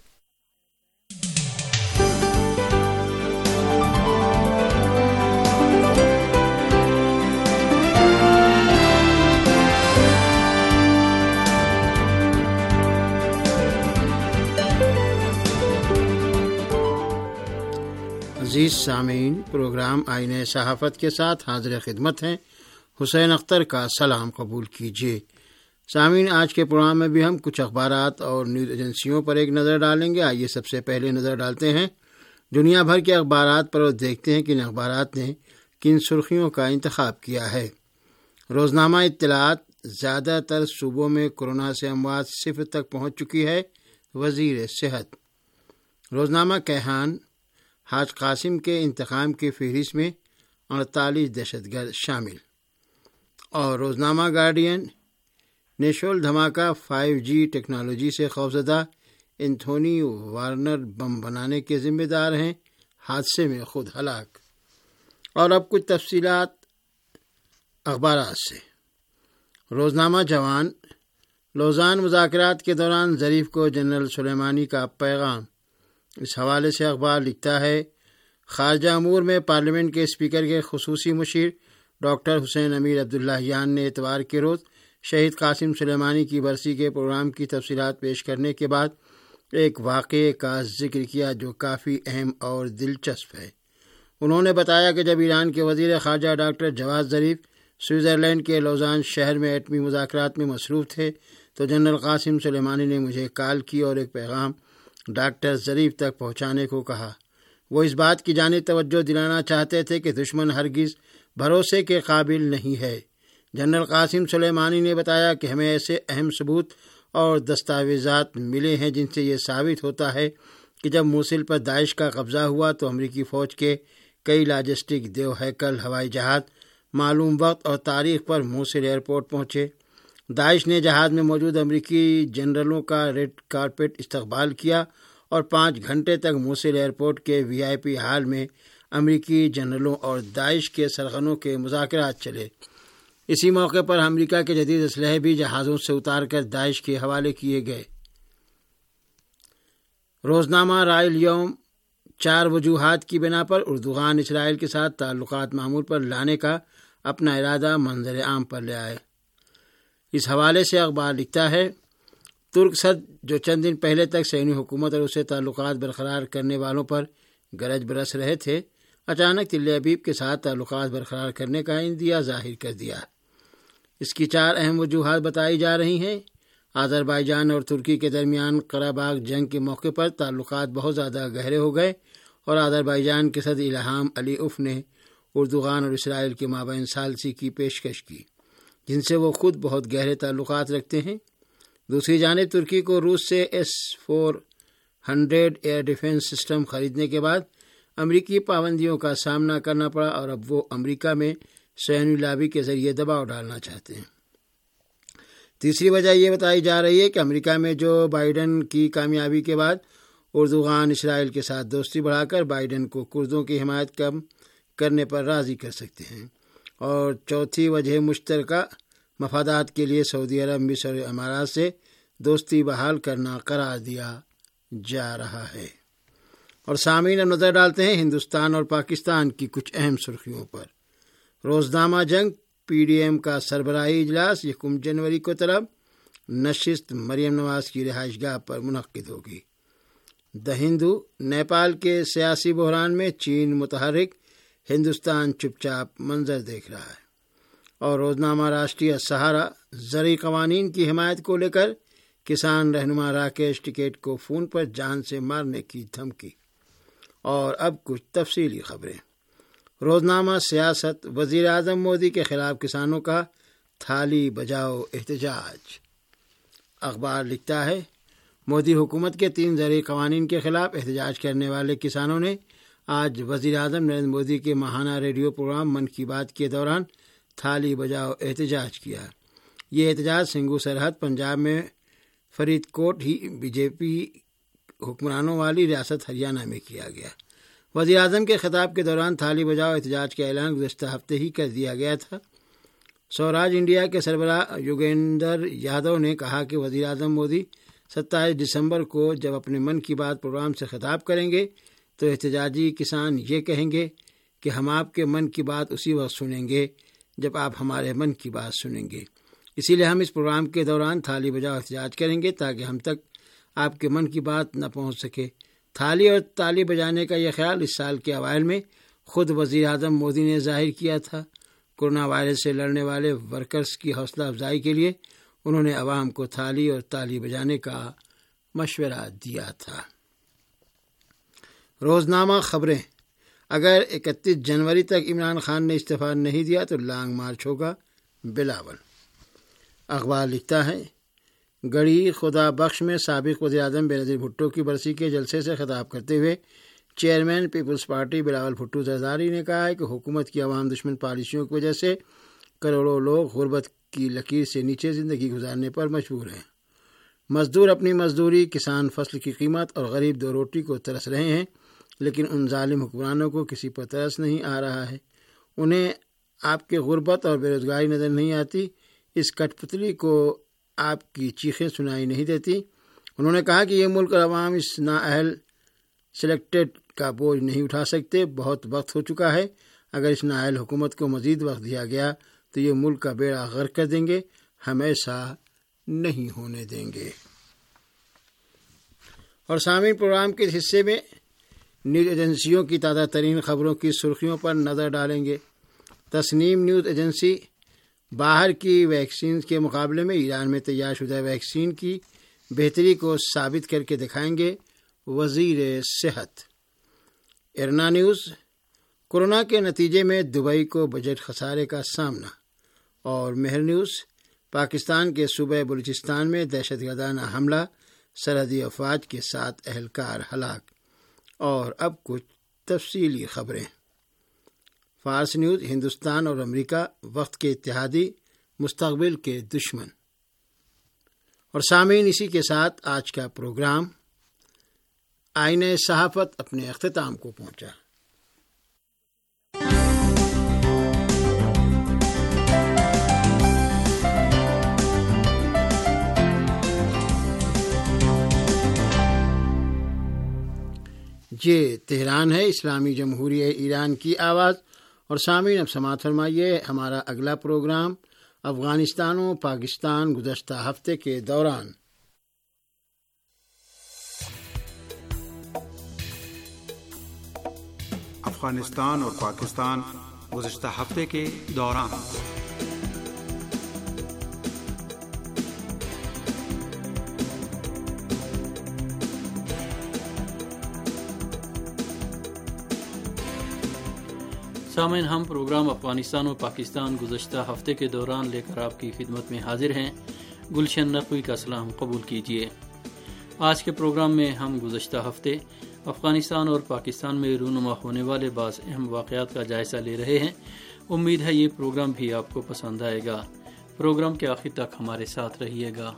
عزیز سامعین، پروگرام آئین صحافت کے ساتھ حاضر خدمت ہیں، حسین اختر کا سلام قبول کیجیے۔ سامعین، آج کے پروگرام میں بھی ہم کچھ اخبارات اور نیوز ایجنسیوں پر ایک نظر ڈالیں گے۔ آئیے سب سے پہلے نظر ڈالتے ہیں دنیا بھر کے اخبارات پر اور دیکھتے ہیں کہ ان اخبارات نے کن سرخیوں کا انتخاب کیا ہے۔ روزنامہ اطلاعات: زیادہ تر صوبوں میں کورونا سے اموات صفر تک پہنچ چکی ہے، وزیر صحت۔ روزنامہ کیہان: حاج قاسم کے انتقام کی فہرست میں اڑتالیس دہشت گرد شامل۔ اور روزنامہ گارڈین: نیشول دھماکہ، فائیو جی ٹیکنالوجی سے خوفزدہ اینتھونی وارنر بم بنانے کے ذمہ دار ہیں، حادثے میں خود ہلاک۔ اور اب کچھ تفصیلات اخبارات سے۔ روزنامہ جوان: لوزان مذاکرات کے دوران ظریف کو جنرل سلیمانی کا پیغام۔ اس حوالے سے اخبار لکھتا ہے، خارجہ امور میں پارلیمنٹ کے اسپیکر کے خصوصی مشیر ڈاکٹر حسین امیر عبداللہیان نے اتوار کے روز شہید قاسم سلیمانی کی برسی کے پروگرام کی تفصیلات پیش کرنے کے بعد ایک واقعے کا ذکر کیا جو کافی اہم اور دلچسپ ہے۔ انہوں نے بتایا کہ جب ایران کے وزیر خارجہ ڈاکٹر جواد ظریف سوئٹزرلینڈ کے لوزان شہر میں ایٹمی مذاکرات میں مصروف تھے تو جنرل قاسم سلیمانی نے مجھے کال کی اور ایک پیغام ڈاکٹر ظریف تک پہنچانے کو کہا۔ وہ اس بات کی جانب توجہ دلانا چاہتے تھے کہ دشمن ہرگز بھروسے کے قابل نہیں ہے۔ جنرل قاسم سلیمانی نے بتایا کہ ہمیں ایسے اہم ثبوت اور دستاویزات ملے ہیں جن سے یہ ثابت ہوتا ہے کہ جب موصل پر داعش کا قبضہ ہوا تو امریکی فوج کے کئی لاجسٹک دیو ہیکل ہوائی جہاز معلوم وقت اور تاریخ پر موصل ایئرپورٹ پہنچے۔ داعش نے جہاز میں موجود امریکی جنرلوں کا ریڈ کارپیٹ استقبال کیا اور پانچ گھنٹے تک موصل ایئرپورٹ کے وی آئی پی ہال میں امریکی جنرلوں اور داعش کے سرغنوں کے مذاکرات چلے۔ اسی موقع پر امریکہ کے جدید اسلحے بھی جہازوں سے اتار کر داعش کے حوالے کیے گئے۔ روزنامہ رائے الیوم: چار وجوہات کی بنا پر اردوغان اسرائیل کے ساتھ تعلقات معمول پر لانے کا اپنا ارادہ منظر عام پر لے آئے۔ اس حوالے سے اخبار لکھتا ہے، ترک صدر جو چند دن پہلے تک صہیونی حکومت اور اسے تعلقات برقرار کرنے والوں پر گرج برس رہے تھے، اچانک تل ابیب کے ساتھ تعلقات برقرار کرنے کا عندیہ ظاہر کر دیا۔ اس کی چار اہم وجوہات بتائی جا رہی ہیں۔ آذربائیجان اور ترکی کے درمیان قرہ باغ جنگ کے موقع پر تعلقات بہت زیادہ گہرے ہو گئے اور آذربائیجان کے صدر الہام علی اف نے اردوغان اور اسرائیل کے مابین ثالثی کی پیشکش کی، جن سے وہ خود بہت گہرے تعلقات رکھتے ہیں۔ دوسری جانب ترکی کو روس سے S four hundred air defence system خریدنے کے بعد امریکی پابندیوں کا سامنا کرنا پڑا اور اب وہ امریکہ میں صہیونی لابی کے ذریعے دباؤ ڈالنا چاہتے ہیں۔ تیسری وجہ یہ بتائی جا رہی ہے کہ امریکہ میں جو بائیڈن کی کامیابی کے بعد اردوغان اسرائیل کے ساتھ دوستی بڑھا کر بائیڈن کو کردوں کی حمایت کم کرنے پر راضی کر سکتے ہیں۔ اور چوتھی وجہ مشترکہ مفادات کے لیے سعودی عرب، مصر اور امارات سے دوستی بحال کرنا قرار دیا جا رہا ہے۔ اور سامعین، اب نظر ڈالتے ہیں ہندوستان اور پاکستان کی کچھ اہم سرخیوں پر۔ روزنامہ جنگ: پی ڈی ایم کا سربراہی اجلاس یکم جنوری کو طلب، نشست مریم نواز کی رہائش گاہ پر منعقد ہوگی۔ دی ہندو: نیپال کے سیاسی بحران میں چین متحرک، ہندوستان چپ چاپ منظر دیکھ رہا ہے۔ اور روزنامہ راشٹریہ سہارا: زرعی قوانین کی حمایت کو لے کر کسان رہنما راکیش ٹکیٹ کو فون پر جان سے مارنے کی دھمکی۔ اور اب کچھ تفصیلی خبریں۔ روزنامہ سیاست: وزیر اعظم مودی کے خلاف کسانوں کا تھالی بجاؤ احتجاج۔ اخبار لکھتا ہے، مودی حکومت کے تین زرعی قوانین کے خلاف احتجاج کرنے والے کسانوں نے آج وزیر اعظم نریندر مودی کے ماہانہ ریڈیو پروگرام من کی بات کے دوران تھالی بجاؤ احتجاج کیا۔ یہ احتجاج سنگھو سرحد پنجاب میں فرید کوٹ ہی بی جے پی حکمرانوں والی ریاست ہریانہ میں کیا گیا۔ وزیر اعظم کے خطاب کے دوران تھالی بجاؤ احتجاج کا اعلان گزشتہ ہفتے ہی کر دیا گیا تھا۔ سوراج انڈیا کے سربراہ یوگیندر یادو نے کہا کہ وزیر اعظم مودی ستائیس دسمبر کو جب اپنے من کی بات پروگرام سے خطاب کریں گے تو احتجاجی کسان یہ کہیں گے کہ ہم آپ کے من کی بات اسی وقت سنیں گے جب آپ ہمارے من کی بات سنیں گے، اسی لیے ہم اس پروگرام کے دوران تھالی بجاؤ احتجاج کریں گے تاکہ ہم تک آپ کے من کی بات نہ پہنچ سکے۔ تھالی اور تالی بجانے کا یہ خیال اس سال کے اوائل میں خود وزیر اعظم مودی نے ظاہر کیا تھا۔ کورونا وائرس سے لڑنے والے ورکرز کی حوصلہ افزائی کے لیے انہوں نے عوام کو تھالی اور تالی بجانے کا مشورہ دیا تھا۔ روزنامہ خبریں۔ اگر اکتیس جنوری تک عمران خان نے استعفیٰ نہیں دیا تو لانگ مارچ ہوگا، بلاول۔ اخبار لکھتا ہے گڑھی خدا بخش میں سابق وزیر اعظم بینظیر بھٹو کی برسی کے جلسے سے خطاب کرتے ہوئے chairman People's Party Bilawal Bhutto Zardari نے کہا ہے کہ حکومت کی عوام دشمن پالیسیوں کی وجہ سے کروڑوں لوگ غربت کی لکیر سے نیچے زندگی گزارنے پر مجبور ہیں۔ مزدور اپنی مزدوری، کسان فصل کی قیمت اور غریب دو روٹی کو ترس رہے ہیں، لیکن ان ظالم حکمرانوں کو کسی پر ترس نہیں آ رہا ہے۔ انہیں آپ کے غربت اور بے روزگاری نظر نہیں آتی، اس کٹ پتلی کو آپ کی چیخیں سنائی نہیں دیتی۔ انہوں نے کہا کہ یہ ملک اور عوام اس نااہل سلیکٹڈ کا بوجھ نہیں اٹھا سکتے، بہت وقت ہو چکا ہے۔ اگر اس نااہل حکومت کو مزید وقت دیا گیا تو یہ ملک کا بیڑا غرق کر دیں گے، ہم ایسا نہیں ہونے دیں گے۔ اور سامعین، پروگرام کے حصے میں نیوز ایجنسیوں کی تازہ ترین خبروں کی سرخیوں پر نظر ڈالیں گے۔ تسنیم نیوز ایجنسی باہر کی ویکسین کے مقابلے میں ایران میں تیار شدہ ویکسین کی بہتری کو ثابت کر کے دکھائیں گے وزیر صحت۔ ارنا نیوز، کورونا کے نتیجے میں دبئی کو بجٹ خسارے کا سامنا۔ اور مہر نیوز، پاکستان کے صوبہ بلوچستان میں دہشت گردانہ حملہ، سرحدی افواج کے ساتھ اہلکار ہلاک۔ اور اب کچھ تفصیلی خبریں۔ فارس نیوز، ہندوستان اور امریکہ وقت کے اتحادی، مستقبل کے دشمن۔ اور سامعین، اسی کے ساتھ آج کا پروگرام آئینہ صحافت اپنے اختتام کو پہنچا۔ یہ تہران ہے، اسلامی جمہوریہ ایران کی آواز۔ اور سامعین، اب سماعت فرمائیے ہمارا اگلا پروگرام افغانستان و پاکستان گزشتہ ہفتے کے دوران۔ افغانستان اور پاکستان گزشتہ ہفتے کے دوران۔ سامعین، ہم پروگرام افغانستان و پاکستان گزشتہ ہفتے کے دوران لے کر آپ کی خدمت میں حاضر ہیں۔ گلشن نقوی کا سلام قبول کیجیے۔ آج کے پروگرام میں ہم گزشتہ ہفتے افغانستان اور پاکستان میں رونما ہونے والے بعض اہم واقعات کا جائزہ لے رہے ہیں۔ امید ہے یہ پروگرام بھی آپ کو پسند آئے گا۔ پروگرام کے آخر تک ہمارے ساتھ رہیے گا۔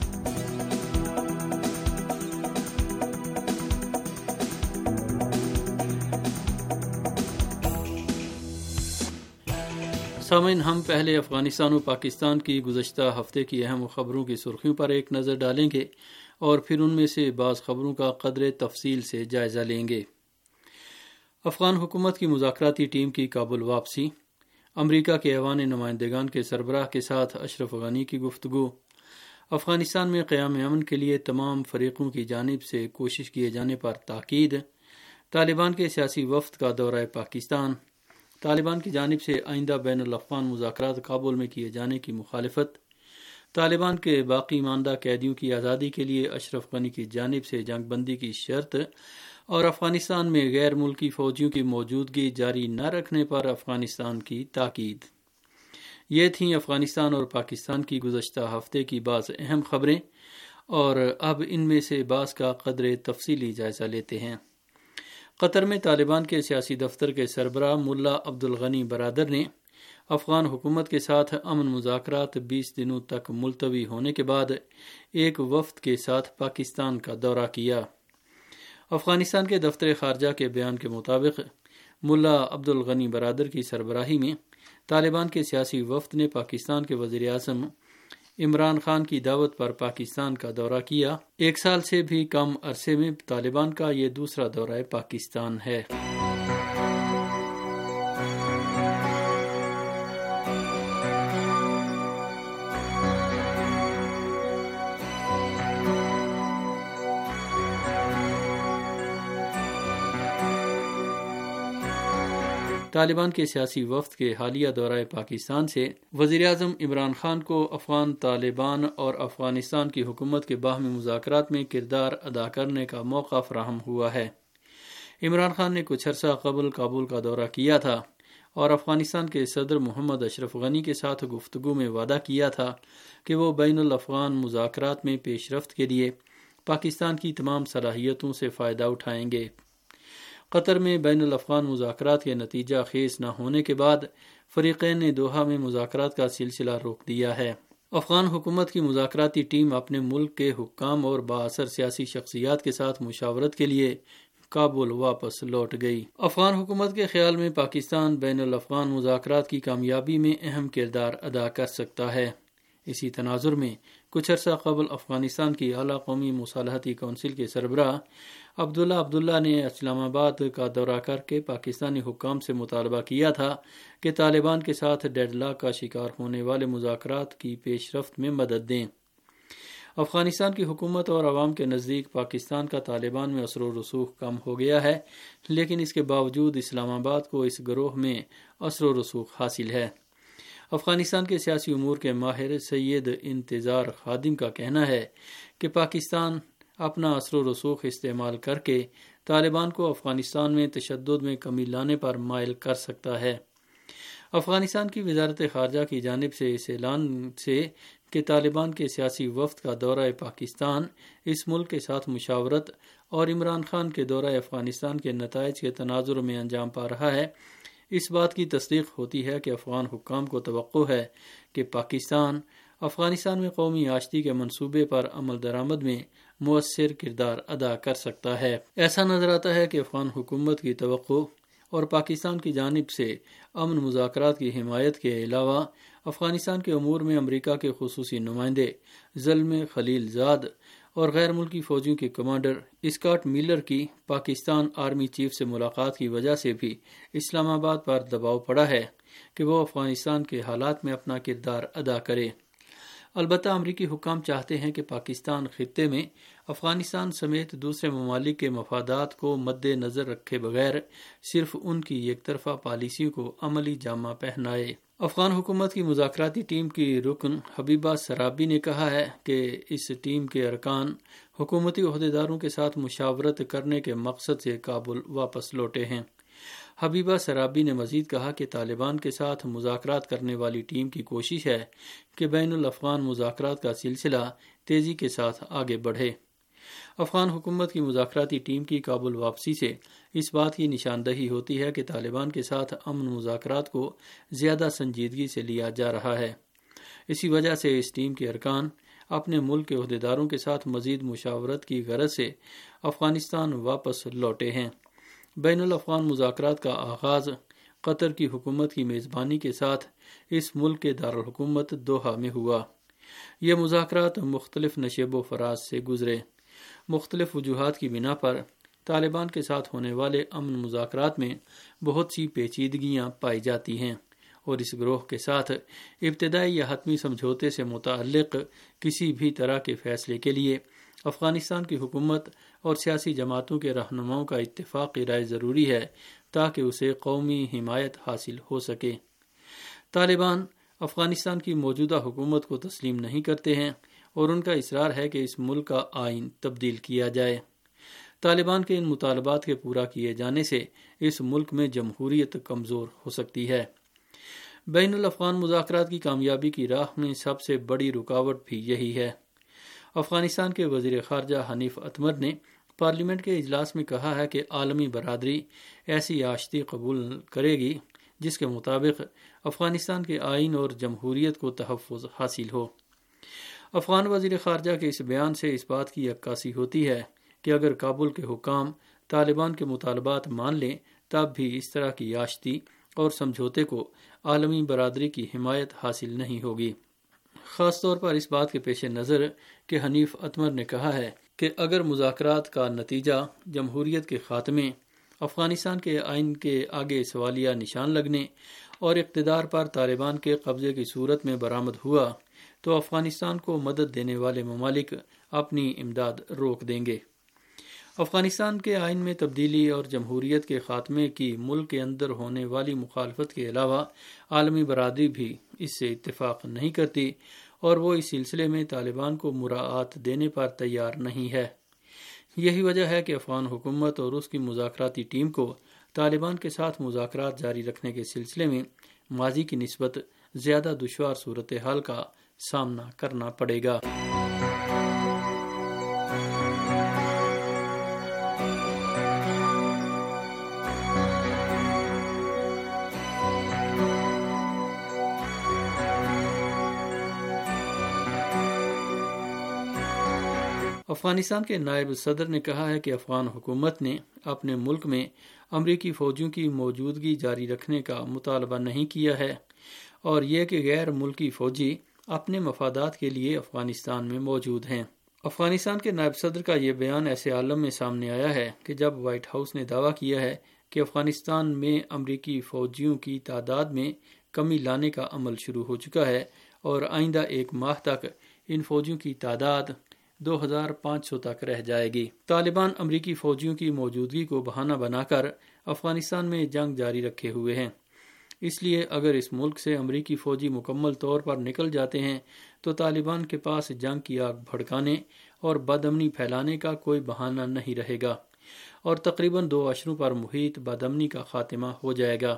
سامعین، ہم پہلے افغانستان و پاکستان کی گزشتہ ہفتے کی اہم خبروں کی سرخیوں پر ایک نظر ڈالیں گے اور پھر ان میں سے بعض خبروں کا قدر تفصیل سے جائزہ لیں گے۔ افغان حکومت کی مذاکراتی ٹیم کی کابل واپسی، امریکہ کے ایوان نمائندگان کے سربراہ کے ساتھ اشرف غنی کی گفتگو، افغانستان میں قیام امن کے لیے تمام فریقوں کی جانب سے کوشش کیے جانے پر تاکید، طالبان کے سیاسی وفد کا دورہ پاکستان، طالبان کی جانب سے آئندہ بین الاقوامی مذاکرات کابل میں کیے جانے کی مخالفت، طالبان کے باقی ماندہ قیدیوں کی آزادی کے لیے اشرف غنی کی جانب سے جنگ بندی کی شرط، اور افغانستان میں غیر ملکی فوجیوں کی موجودگی جاری نہ رکھنے پر افغانستان کی تاکید۔ یہ تھیں افغانستان اور پاکستان کی گزشتہ ہفتے کی بعض اہم خبریں، اور اب ان میں سے بعض کا قدر تفصیلی جائزہ لیتے ہیں۔ قطر میں طالبان کے سیاسی دفتر کے سربراہ ملا عبدالغنی برادر نے افغان حکومت کے ساتھ امن مذاکرات بیس دنوں تک ملتوی ہونے کے بعد ایک وفد کے ساتھ پاکستان کا دورہ کیا۔ افغانستان کے دفتر خارجہ کے بیان کے مطابق ملا عبدالغنی برادر کی سربراہی میں طالبان کے سیاسی وفد نے پاکستان کے وزیر اعظم عمران خان کی دعوت پر پاکستان کا دورہ کیا۔ ایک سال سے بھی کم عرصے میں طالبان کا یہ دوسرا دورہ پاکستان ہے۔ طالبان کے سیاسی وفد کے حالیہ دورہ پاکستان سے وزیر اعظم عمران خان کو افغان طالبان اور افغانستان کی حکومت کے باہمی مذاکرات میں کردار ادا کرنے کا موقع فراہم ہوا ہے۔ عمران خان نے کچھ عرصہ قبل کابل کا دورہ کیا تھا اور افغانستان کے صدر محمد اشرف غنی کے ساتھ گفتگو میں وعدہ کیا تھا کہ وہ بین الافغان مذاکرات میں پیش رفت کے لیے پاکستان کی تمام صلاحیتوں سے فائدہ اٹھائیں گے۔ قطر میں بین الافغان مذاکرات کے نتیجہ خیز نہ ہونے کے بعد فریقین نے دوحہ میں مذاکرات کا سلسلہ روک دیا ہے۔ افغان حکومت کی مذاکراتی ٹیم اپنے ملک کے حکام اور بااثر سیاسی شخصیات کے ساتھ مشاورت کے لیے کابل واپس لوٹ گئی۔ افغان حکومت کے خیال میں پاکستان بین الافغان مذاکرات کی کامیابی میں اہم کردار ادا کر سکتا ہے۔ اسی تناظر میں کچھ عرصہ قبل افغانستان کی اعلیٰ قومی مصالحتی کونسل کے سربراہ عبداللہ عبداللہ نے اسلام آباد کا دورہ کر کے پاکستانی حکام سے مطالبہ کیا تھا کہ طالبان کے ساتھ ڈیڈ لاک کا شکار ہونے والے مذاکرات کی پیش رفت میں مدد دیں۔ افغانستان کی حکومت اور عوام کے نزدیک پاکستان کا طالبان میں اثر و رسوخ کم ہو گیا ہے، لیکن اس کے باوجود اسلام آباد کو اس گروہ میں اثر و رسوخ حاصل ہے۔ افغانستان کے سیاسی امور کے ماہر سید انتظار خادم کا کہنا ہے کہ پاکستان اپنا اثر و رسوخ استعمال کر کے طالبان کو افغانستان میں تشدد میں کمی لانے پر مائل کر سکتا ہے۔ افغانستان کی وزارت خارجہ کی جانب سے اس اعلان سے کہ طالبان کے سیاسی وفد کا دورہ پاکستان اس ملک کے ساتھ مشاورت اور عمران خان کے دورہ افغانستان کے نتائج کے تناظر میں انجام پا رہا ہے، اس بات کی تصدیق ہوتی ہے کہ افغان حکام کو توقع ہے کہ پاکستان افغانستان میں قومی آشتی کے منصوبے پر عمل درآمد میں مؤثر کردار ادا کر سکتا ہے۔ ایسا نظر آتا ہے کہ افغان حکومت کی توقع اور پاکستان کی جانب سے امن مذاکرات کی حمایت کے علاوہ افغانستان کے امور میں امریکہ کے خصوصی نمائندے زلمے خلیل زاد اور غیر ملکی فوجیوں کے کمانڈر اسکاٹ میلر کی پاکستان آرمی چیف سے ملاقات کی وجہ سے بھی اسلام آباد پر دباؤ پڑا ہے کہ وہ افغانستان کے حالات میں اپنا کردار ادا کرے۔ البتہ امریکی حکام چاہتے ہیں کہ پاکستان خطے میں افغانستان سمیت دوسرے ممالک کے مفادات کو مد نظر رکھے بغیر صرف ان کی یک طرفہ پالیسیوں کو عملی جامہ پہنائے۔ افغان حکومت کی مذاکراتی ٹیم کی رکن حبیبہ سرابی نے کہا ہے کہ اس ٹیم کے ارکان حکومتی عہدیداروں کے ساتھ مشاورت کرنے کے مقصد سے کابل واپس لوٹے ہیں۔ حبیبہ سرابی نے مزید کہا کہ طالبان کے ساتھ مذاکرات کرنے والی ٹیم کی کوشش ہے کہ بین الافغان مذاکرات کا سلسلہ تیزی کے ساتھ آگے بڑھے۔ افغان حکومت کی مذاکراتی ٹیم کی کابل واپسی سے اس بات کی نشاندہی ہوتی ہے کہ طالبان کے ساتھ امن مذاکرات کو زیادہ سنجیدگی سے لیا جا رہا ہے۔ اسی وجہ سے اس ٹیم کے ارکان اپنے ملک کے عہدیداروں کے ساتھ مزید مشاورت کی غرض سے افغانستان واپس لوٹے ہیں۔ بین الافغان مذاکرات کا آغاز قطر کی حکومت کی میزبانی کے ساتھ اس ملک کے دارالحکومت دوحہ میں ہوا۔ یہ مذاکرات مختلف نشیب و فراز سے گزرے۔ مختلف وجوہات کی بنا پر طالبان کے ساتھ ہونے والے امن مذاکرات میں بہت سی پیچیدگیاں پائی جاتی ہیں اور اس گروہ کے ساتھ ابتدائی یا حتمی سمجھوتے سے متعلق کسی بھی طرح کے فیصلے کے لیے افغانستان کی حکومت اور سیاسی جماعتوں کے رہنماؤں کا اتفاقی رائے ضروری ہے تاکہ اسے قومی حمایت حاصل ہو سکے۔ طالبان افغانستان کی موجودہ حکومت کو تسلیم نہیں کرتے ہیں اور ان کا اصرار ہے کہ اس ملک کا آئین تبدیل کیا جائے۔ طالبان کے ان مطالبات کے پورا کیے جانے سے اس ملک میں جمہوریت کمزور ہو سکتی ہے۔ بین الافغان مذاکرات کی کامیابی کی راہ میں سب سے بڑی رکاوٹ بھی یہی ہے۔ افغانستان کے وزیر خارجہ حنیف اتمر نے پارلیمنٹ کے اجلاس میں کہا ہے کہ عالمی برادری ایسی آشتی قبول کرے گی جس کے مطابق افغانستان کے آئین اور جمہوریت کو تحفظ حاصل ہو۔ افغان وزیر خارجہ کے اس بیان سے اس بات کی عکاسی ہوتی ہے کہ اگر کابل کے حکام طالبان کے مطالبات مان لیں تب بھی اس طرح کی آشتی اور سمجھوتے کو عالمی برادری کی حمایت حاصل نہیں ہوگی۔ خاص طور پر اس بات کے پیش نظر کہ حنیف اتمر نے کہا ہے کہ اگر مذاکرات کا نتیجہ جمہوریت کے خاتمے، افغانستان کے آئین کے آگے سوالیہ نشان لگنے اور اقتدار پر طالبان کے قبضے کی صورت میں برآمد ہوا تو افغانستان کو مدد دینے والے ممالک اپنی امداد روک دیں گے۔ افغانستان کے آئین میں تبدیلی اور جمہوریت کے خاتمے کی ملک کے اندر ہونے والی مخالفت کے علاوہ عالمی برادری بھی اس سے اتفاق نہیں کرتی اور وہ اس سلسلے میں طالبان کو مراعات دینے پر تیار نہیں ہے۔ یہی وجہ ہے کہ افغان حکومت اور اس کی مذاکراتی ٹیم کو طالبان کے ساتھ مذاکرات جاری رکھنے کے سلسلے میں ماضی کی نسبت زیادہ دشوار صورتحال کا سامنا کرنا پڑے گا۔ افغانستان کے نائب صدر نے کہا ہے کہ افغان حکومت نے اپنے ملک میں امریکی فوجیوں کی موجودگی جاری رکھنے کا مطالبہ نہیں کیا ہے اور یہ کہ غیر ملکی فوجی اپنے مفادات کے لیے افغانستان میں موجود ہیں۔ افغانستان کے نائب صدر کا یہ بیان ایسے عالم میں سامنے آیا ہے کہ جب وائٹ ہاؤس نے دعویٰ کیا ہے کہ افغانستان میں امریکی فوجیوں کی تعداد میں کمی لانے کا عمل شروع ہو چکا ہے اور آئندہ ایک ماہ تک ان فوجیوں کی تعداد دو ہزار پانچ سو تک رہ جائے گی۔ طالبان امریکی فوجیوں کی موجودگی کو بہانہ بنا کر افغانستان میں جنگ جاری رکھے ہوئے ہیں، اس لیے اگر اس ملک سے امریکی فوجی مکمل طور پر نکل جاتے ہیں تو طالبان کے پاس جنگ کی آگ بھڑکانے اور بدامنی پھیلانے کا کوئی بہانہ نہیں رہے گا اور تقریباً دو اشروں پر محیط بدامنی کا خاتمہ ہو جائے گا۔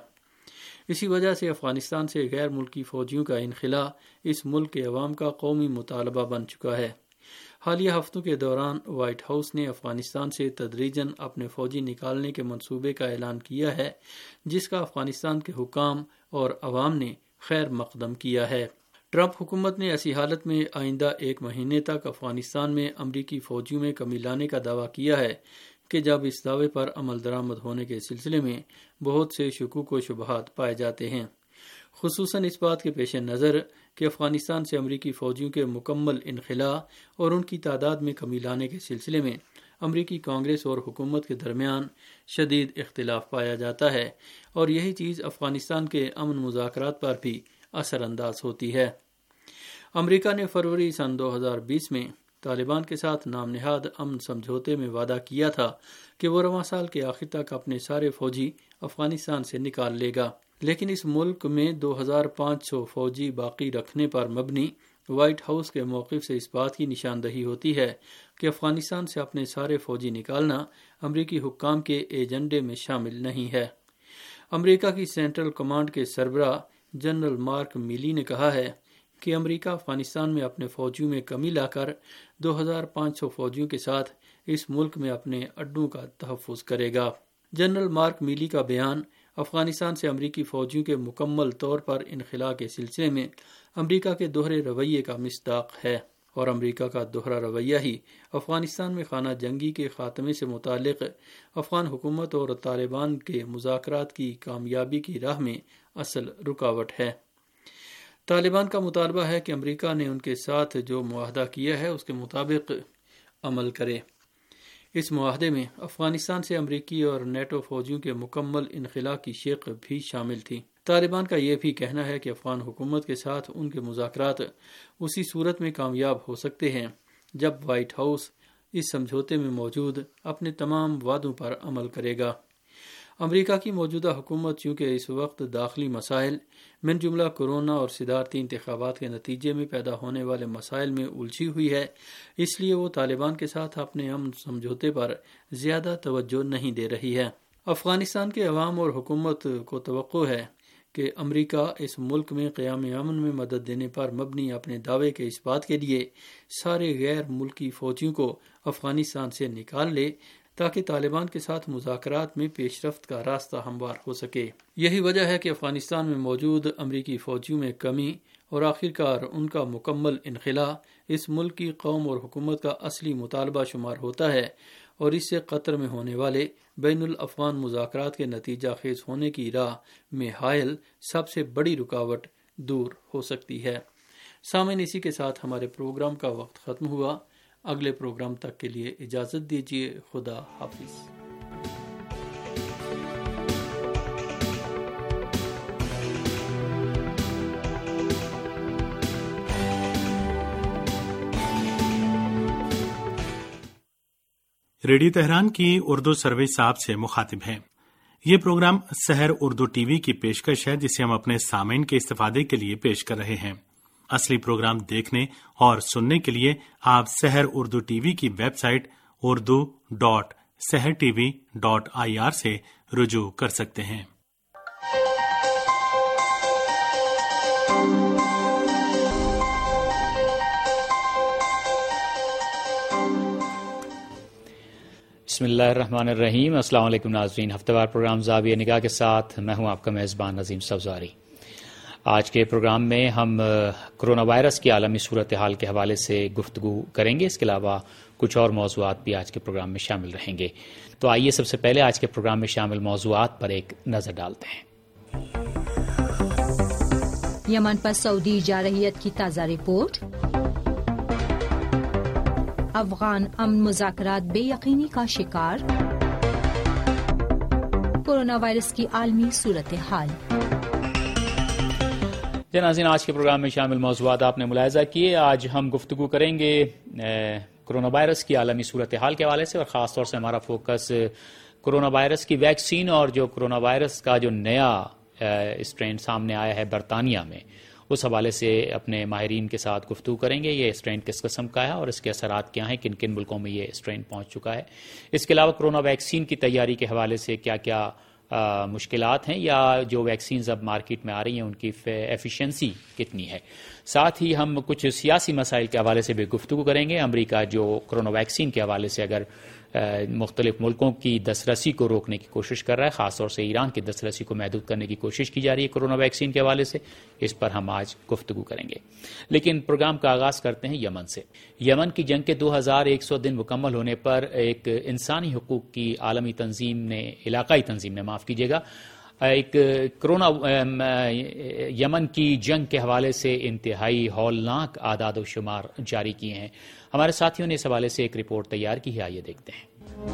اسی وجہ سے افغانستان سے غیر ملکی فوجیوں کا انخلاء اس ملک کے عوام کا قومی مطالبہ بن چکا ہے۔ حالیہ ہفتوں کے دوران وائٹ ہاؤس نے افغانستان سے تدریجاً اپنے فوجی نکالنے کے منصوبے کا اعلان کیا ہے، جس کا افغانستان کے حکام اور عوام نے خیر مقدم کیا ہے۔ ٹرمپ حکومت نے ایسی حالت میں آئندہ ایک مہینے تک افغانستان میں امریکی فوجیوں میں کمی لانے کا دعویٰ کیا ہے کہ جب اس دعوے پر عمل درآمد ہونے کے سلسلے میں بہت سے شکوک و شبہات پائے جاتے ہیں، خصوصاً اس بات کے پیش نظر کہ افغانستان سے امریکی فوجیوں کے مکمل انخلاء اور ان کی تعداد میں کمی لانے کے سلسلے میں امریکی کانگریس اور حکومت کے درمیان شدید اختلاف پایا جاتا ہے اور یہی چیز افغانستان کے امن مذاکرات پر بھی اثر انداز ہوتی ہے۔ امریکہ نے فروری سن دو ہزار بیس میں طالبان کے ساتھ نام نہاد امن سمجھوتے میں وعدہ کیا تھا کہ وہ رواں سال کے آخر تک اپنے سارے فوجی افغانستان سے نکال لے گا، لیکن اس ملک میں دو ہزار پانچ سو فوجی باقی رکھنے پر مبنی وائٹ ہاؤس کے موقف سے اس بات کی نشاندہی ہوتی ہے کہ افغانستان سے اپنے سارے فوجی نکالنا امریکی حکام کے ایجنڈے میں شامل نہیں ہے۔ امریکہ کی سینٹرل کمانڈ کے سربراہ جنرل مارک میلی نے کہا ہے کہ امریکہ افغانستان میں اپنے فوجیوں میں کمی لا کر دو ہزار پانچ سو فوجیوں کے ساتھ اس ملک میں اپنے اڈوں کا تحفظ کرے گا۔ جنرل مارک میلی کا بیان افغانستان سے امریکی فوجیوں کے مکمل طور پر انخلاء کے سلسلے میں امریکہ کے دوہرے رویے کا مصداق ہے اور امریکہ کا دوہرا رویہ ہی افغانستان میں خانہ جنگی کے خاتمے سے متعلق افغان حکومت اور طالبان کے مذاکرات کی کامیابی کی راہ میں اصل رکاوٹ ہے۔ طالبان کا مطالبہ ہے کہ امریکہ نے ان کے ساتھ جو معاہدہ کیا ہے اس کے مطابق عمل کرے۔ اس معاہدے میں افغانستان سے امریکی اور نیٹو فوجیوں کے مکمل انخلاء کی شق بھی شامل تھی۔ طالبان کا یہ بھی کہنا ہے کہ افغان حکومت کے ساتھ ان کے مذاکرات اسی صورت میں کامیاب ہو سکتے ہیں جب وائٹ ہاؤس اس سمجھوتے میں موجود اپنے تمام وعدوں پر عمل کرے گا۔ امریکہ کی موجودہ حکومت چونکہ اس وقت داخلی مسائل من جملہ کورونا اور صدارتی انتخابات کے نتیجے میں پیدا ہونے والے مسائل میں الجھی ہوئی ہے، اس لیے وہ طالبان کے ساتھ اپنے امن سمجھوتے پر زیادہ توجہ نہیں دے رہی ہے۔ افغانستان کے عوام اور حکومت کو توقع ہے کہ امریکہ اس ملک میں قیام امن میں مدد دینے پر مبنی اپنے دعوے کے اس بات کے لیے سارے غیر ملکی فوجیوں کو افغانستان سے نکال لے تاکہ طالبان کے ساتھ مذاکرات میں پیش رفت کا راستہ ہموار ہو سکے۔ یہی وجہ ہے کہ افغانستان میں موجود امریکی فوجیوں میں کمی اور آخرکار ان کا مکمل انخلاء اس ملک کی قوم اور حکومت کا اصلی مطالبہ شمار ہوتا ہے اور اس سے قطر میں ہونے والے بین الافغان مذاکرات کے نتیجہ خیز ہونے کی راہ میں حائل سب سے بڑی رکاوٹ دور ہو سکتی ہے۔ سامعین، اسی کے ساتھ ہمارے پروگرام کا وقت ختم ہوا۔ اگلے پروگرام تک کے لیے اجازت دیجیے۔ خدا حافظ۔ ریڈیو تہران کی اردو سروس آپ سے مخاطب ہیں۔ یہ programme Sahar Urdu T V کی پیشکش ہے، جسے ہم اپنے سامعین کے استفادے کے لیے پیش کر رہے ہیں۔ اصلی پروگرام دیکھنے اور سننے کے لیے آپ سحر اردو ٹی وی کی website Urdu dot Sahar T V dot I R سے رجوع کر سکتے ہیں۔ بسم اللہ الرحمن الرحیم۔ السلام علیکم ناظرین، ہفتہ وار پروگرام زاویہ نگاہ کے ساتھ میں ہوں آپ کا میزبان نظیم سبزواری۔ آج کے پروگرام میں ہم کرونا وائرس کی عالمی صورتحال کے حوالے سے گفتگو کریں گے، اس کے علاوہ کچھ اور موضوعات بھی آج کے پروگرام میں شامل رہیں گے۔ تو آئیے سب سے پہلے آج کے پروگرام میں شامل موضوعات پر ایک نظر ڈالتے ہیں۔ یمن پر سعودی جارحیت کی تازہ رپورٹ، افغان امن مذاکرات بے یقینی کا شکار، کورونا وائرس کی عالمی صورتحال۔ ناظرین، آج کے پروگرام میں شامل موضوعات آپ نے ملاحظہ کیے۔ آج ہم گفتگو کریں گے کورونا وائرس کی عالمی صورتحال کے حوالے سے، اور خاص طور سے ہمارا فوکس کورونا وائرس کی ویکسین اور جو کورونا وائرس کا جو نیا اسٹرین سامنے آیا ہے برطانیہ میں، اس حوالے سے اپنے ماہرین کے ساتھ گفتگو کریں گے۔ یہ اسٹرین کس قسم کا ہے اور اس کے اثرات کیا ہیں، کن کن ملکوں میں یہ اسٹرین پہنچ چکا ہے۔ اس کے علاوہ کورونا ویکسین کی تیاری کے حوالے سے کیا کیا آ, مشکلات ہیں، یا جو ویکسینز اب مارکیٹ میں آ رہی ہیں ان کی ایفیشنسی کتنی ہے۔ ساتھ ہی ہم کچھ سیاسی مسائل کے حوالے سے بھی گفتگو کریں گے۔ امریکہ جو کورونا ویکسین کے حوالے سے اگر مختلف ملکوں کی دسترسی کو روکنے کی کوشش کر رہا ہے، خاص طور سے ایران کی دسترسی کو محدود کرنے کی کوشش کی جا رہی ہے کورونا ویکسین کے حوالے سے، اس پر ہم آج گفتگو کریں گے۔ لیکن پروگرام کا آغاز کرتے ہیں یمن سے۔ یمن کی جنگ کے دو ہزار ایک سو دن مکمل ہونے پر ایک انسانی حقوق کی عالمی تنظیم نے علاقائی تنظیم نے معاف کیجیے گا ایک کرونا یمن کی جنگ کے حوالے سے انتہائی ہولناک اعداد و شمار جاری کیے ہیں۔ ہمارے ساتھیوں نے اس حوالے سے ایک رپورٹ تیار کی ہے، آئیے دیکھتے ہیں۔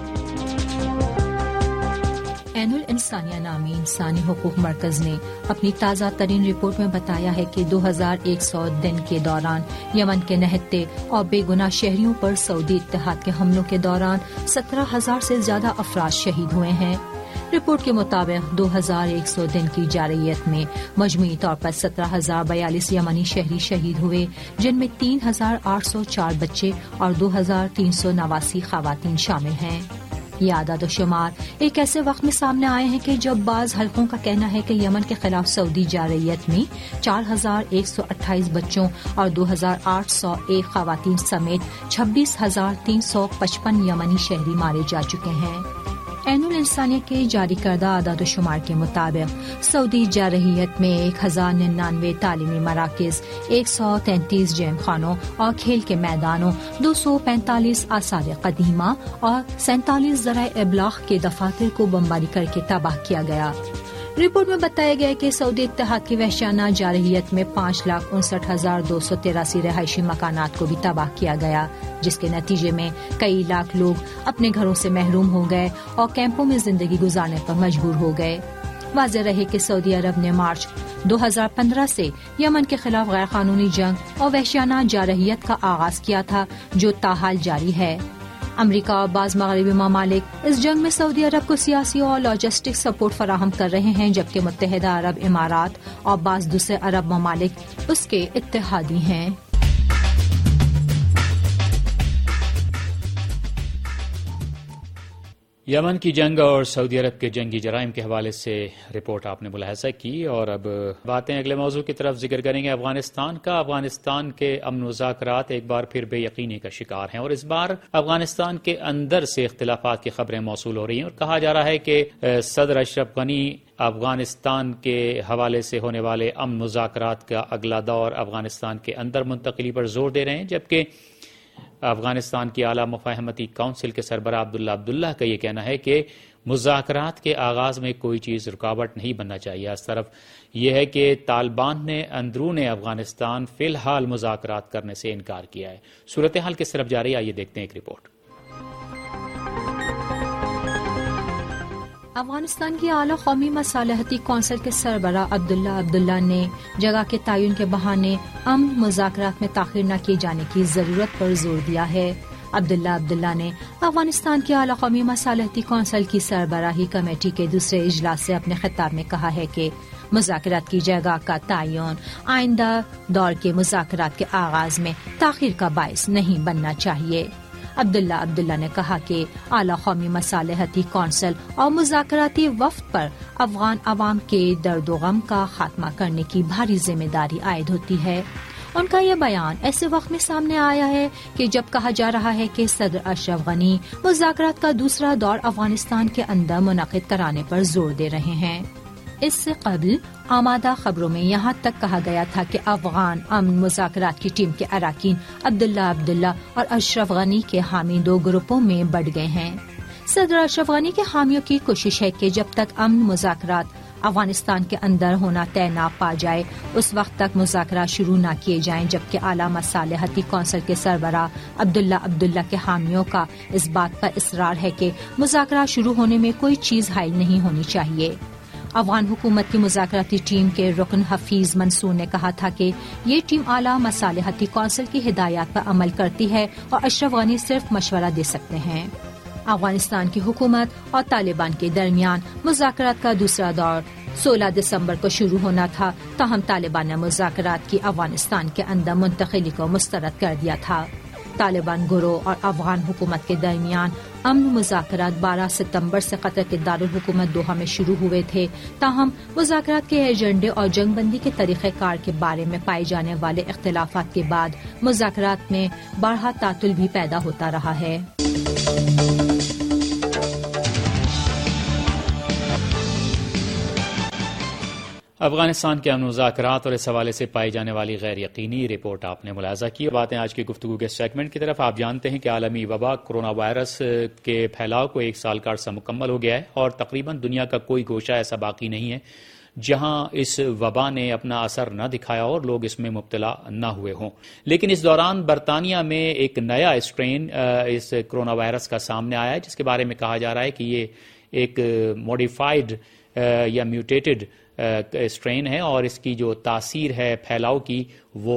عین الانسانیہ نامی انسانی حقوق مرکز نے اپنی تازہ ترین رپورٹ میں بتایا ہے کہ دو ہزار ایک سو دن کے دوران یمن کے نہتے اور بے گناہ شہریوں پر سعودی اتحاد کے حملوں کے دوران سترہ ہزار سے زیادہ افراد شہید ہوئے ہیں۔ رپورٹ کے مطابق دو ہزار ایک سو دن کی جارحیت میں مجموعی طور پر سترہ ہزار بیالیس یمنی شہری شہید ہوئے، جن میں تین ہزار آٹھ سو چار بچے اور دو ہزار تین سو نواسی خواتین شامل ہیں۔ یہ اعداد و شمار ایک ایسے وقت میں سامنے آئے ہیں کہ جب بعض حلقوں کا کہنا ہے کہ یمن کے خلاف سعودی جارحیت میں چار ہزار ایک سو اٹھائیس بچوں اور دو ہزار آٹھ سو ایک خواتین سمیت چھبیس ہزار تین سو پچپن یمنی شہری مارے جا چکے ہیں۔ عین الانسانیہ کے جاری کردہ اعداد و شمار کے مطابق سعودی جارحیت میں ایک ہزار ننانوے تعلیمی مراکز، ایک سو تینتیس جیم خانوں اور کھیل کے میدانوں، دو سو پینتالیس آثار قدیمہ اور سینتالیس ذرائع ابلاغ کے دفاتر کو بمباری کر کے تباہ کیا گیا۔ رپورٹ میں بتایا گیا کہ سعودی اتحاد کی وحشیانہ جارحیت میں پانچ لاکھ انسٹھ ہزار دو سو تراسی رہائشی مکانات کو بھی تباہ کیا گیا، جس کے نتیجے میں کئی لاکھ لوگ اپنے گھروں سے محروم ہو گئے اور کیمپوں میں زندگی گزارنے پر مجبور ہو گئے۔ واضح رہے کہ سعودی عرب نے مارچ دو ہزار پندرہ سے یمن کے خلاف غیر قانونی جنگ اور وحشیانہ جارحیت کا آغاز کیا تھا، جو تاحال جاری ہے۔ امریکہ اور بعض مغربی ممالک اس جنگ میں سعودی عرب کو سیاسی اور لاجسٹک سپورٹ فراہم کر رہے ہیں، جبکہ متحدہ عرب امارات اور بعض دوسرے عرب ممالک اس کے اتحادی ہیں۔ یمن کی جنگ اور سعودی عرب کے جنگی جرائم کے حوالے سے رپورٹ آپ نے ملاحظہ کی، اور اب باتیں اگلے موضوع کی طرف ذکر کریں گے افغانستان کا۔ افغانستان کے امن مذاکرات ایک بار پھر بے یقینی کا شکار ہیں، اور اس بار افغانستان کے اندر سے اختلافات کی خبریں موصول ہو رہی ہیں، اور کہا جا رہا ہے کہ صدر اشرف غنی افغانستان کے حوالے سے ہونے والے امن مذاکرات کا اگلا دور افغانستان کے اندر منتقلی پر زور دے رہے ہیں، جبکہ افغانستان کی اعلیٰ مفاہمتی کونسل کے سربراہ عبداللہ عبداللہ کا یہ کہنا ہے کہ مذاکرات کے آغاز میں کوئی چیز رکاوٹ نہیں بننا چاہیے۔ اس طرف یہ ہے کہ طالبان نے اندرون افغانستان فی الحال مذاکرات کرنے سے انکار کیا ہے۔ صورتحال کس طرف جا رہی ہے، آئیے دیکھتے ہیں ایک رپورٹ۔ افغانستان کی اعلیٰ قومی مصالحتی کونسل کے سربراہ عبداللہ عبداللہ نے جگہ کے تعین کے بہانے امن مذاکرات میں تاخیر نہ کیے جانے کی ضرورت پر زور دیا ہے۔ عبداللہ عبداللہ نے افغانستان کے اعلیٰ قومی مصالحتی کونسل کی سربراہی کمیٹی کے دوسرے اجلاس سے اپنے خطاب میں کہا ہے کہ مذاکرات کی جگہ کا تعین آئندہ دور کے مذاکرات کے آغاز میں تاخیر کا باعث نہیں بننا چاہیے۔ عبداللہ عبداللہ نے کہا کہ اعلیٰ قومی مصالحتی کونسل اور مذاکراتی وفد پر افغان عوام کے درد و غم کا خاتمہ کرنے کی بھاری ذمہ داری عائد ہوتی ہے۔ ان کا یہ بیان ایسے وقت میں سامنے آیا ہے کہ جب کہا جا رہا ہے کہ صدر اشرف غنی مذاکرات کا دوسرا دور افغانستان کے اندر منعقد کرانے پر زور دے رہے ہیں۔ اس سے قبل آمادہ خبروں میں یہاں تک کہا گیا تھا کہ افغان امن مذاکرات کی ٹیم کے اراکین عبداللہ عبداللہ اور اشرف غنی کے حامی دو گروپوں میں بٹ گئے ہیں۔ صدر اشرف غنی کے حامیوں کی کوشش ہے کہ جب تک امن مذاکرات افغانستان کے اندر ہونا طے نہ پا جائے اس وقت تک مذاکرات شروع نہ کیے جائیں، جبکہ اعلیٰ مصالحتی کونسل کے سربراہ عبداللہ عبداللہ کے حامیوں کا اس بات پر اصرار ہے کہ مذاکرات شروع ہونے میں کوئی چیز حائل نہیں ہونی چاہیے۔ افغان حکومت کی مذاکراتی ٹیم کے رکن حفیظ منصور نے کہا تھا کہ یہ ٹیم اعلیٰ مصالحتی کونسل کی ہدایات پر عمل کرتی ہے اور اشرف غنی صرف مشورہ دے سکتے ہیں۔ افغانستان کی حکومت اور طالبان کے درمیان مذاکرات کا دوسرا دور سولہ دسمبر کو شروع ہونا تھا، تاہم طالبان نے مذاکرات کی افغانستان کے اندر منتقلی کو مسترد کر دیا تھا۔ طالبان گروہ اور افغان حکومت کے درمیان امن مذاکرات بارہ ستمبر سے قطر کے دارالحکومت دوحہ میں شروع ہوئے تھے، تاہم مذاکرات کے ایجنڈے اور جنگ بندی کے طریقہ کار کے بارے میں پائے جانے والے اختلافات کے بعد مذاکرات میں بڑھا تعطل بھی پیدا ہوتا رہا ہے۔ افغانستان کے امن مذاکرات اور اس حوالے سے پائی جانے والی غیر یقینی رپورٹ آپ نے ملاحظہ کی۔ باتیں آج کی گفتگو کے سیگمنٹ کی طرف۔ آپ جانتے ہیں کہ عالمی وبا کورونا وائرس کے پھیلاؤ کو ایک سال کا عرصہ مکمل ہو گیا ہے اور تقریباً دنیا کا کوئی گوشہ ایسا باقی نہیں ہے جہاں اس وبا نے اپنا اثر نہ دکھایا اور لوگ اس میں مبتلا نہ ہوئے ہوں۔ لیکن اس دوران برطانیہ میں ایک نیا اسٹرین اس کرونا وائرس کا سامنے آیا ہے، جس کے بارے میں کہا جا رہا ہے کہ یہ ایک موڈیفائڈ یا میوٹیٹڈ اسٹرین ہے اور اس کی جو تاثیر ہے پھیلاؤ کی وہ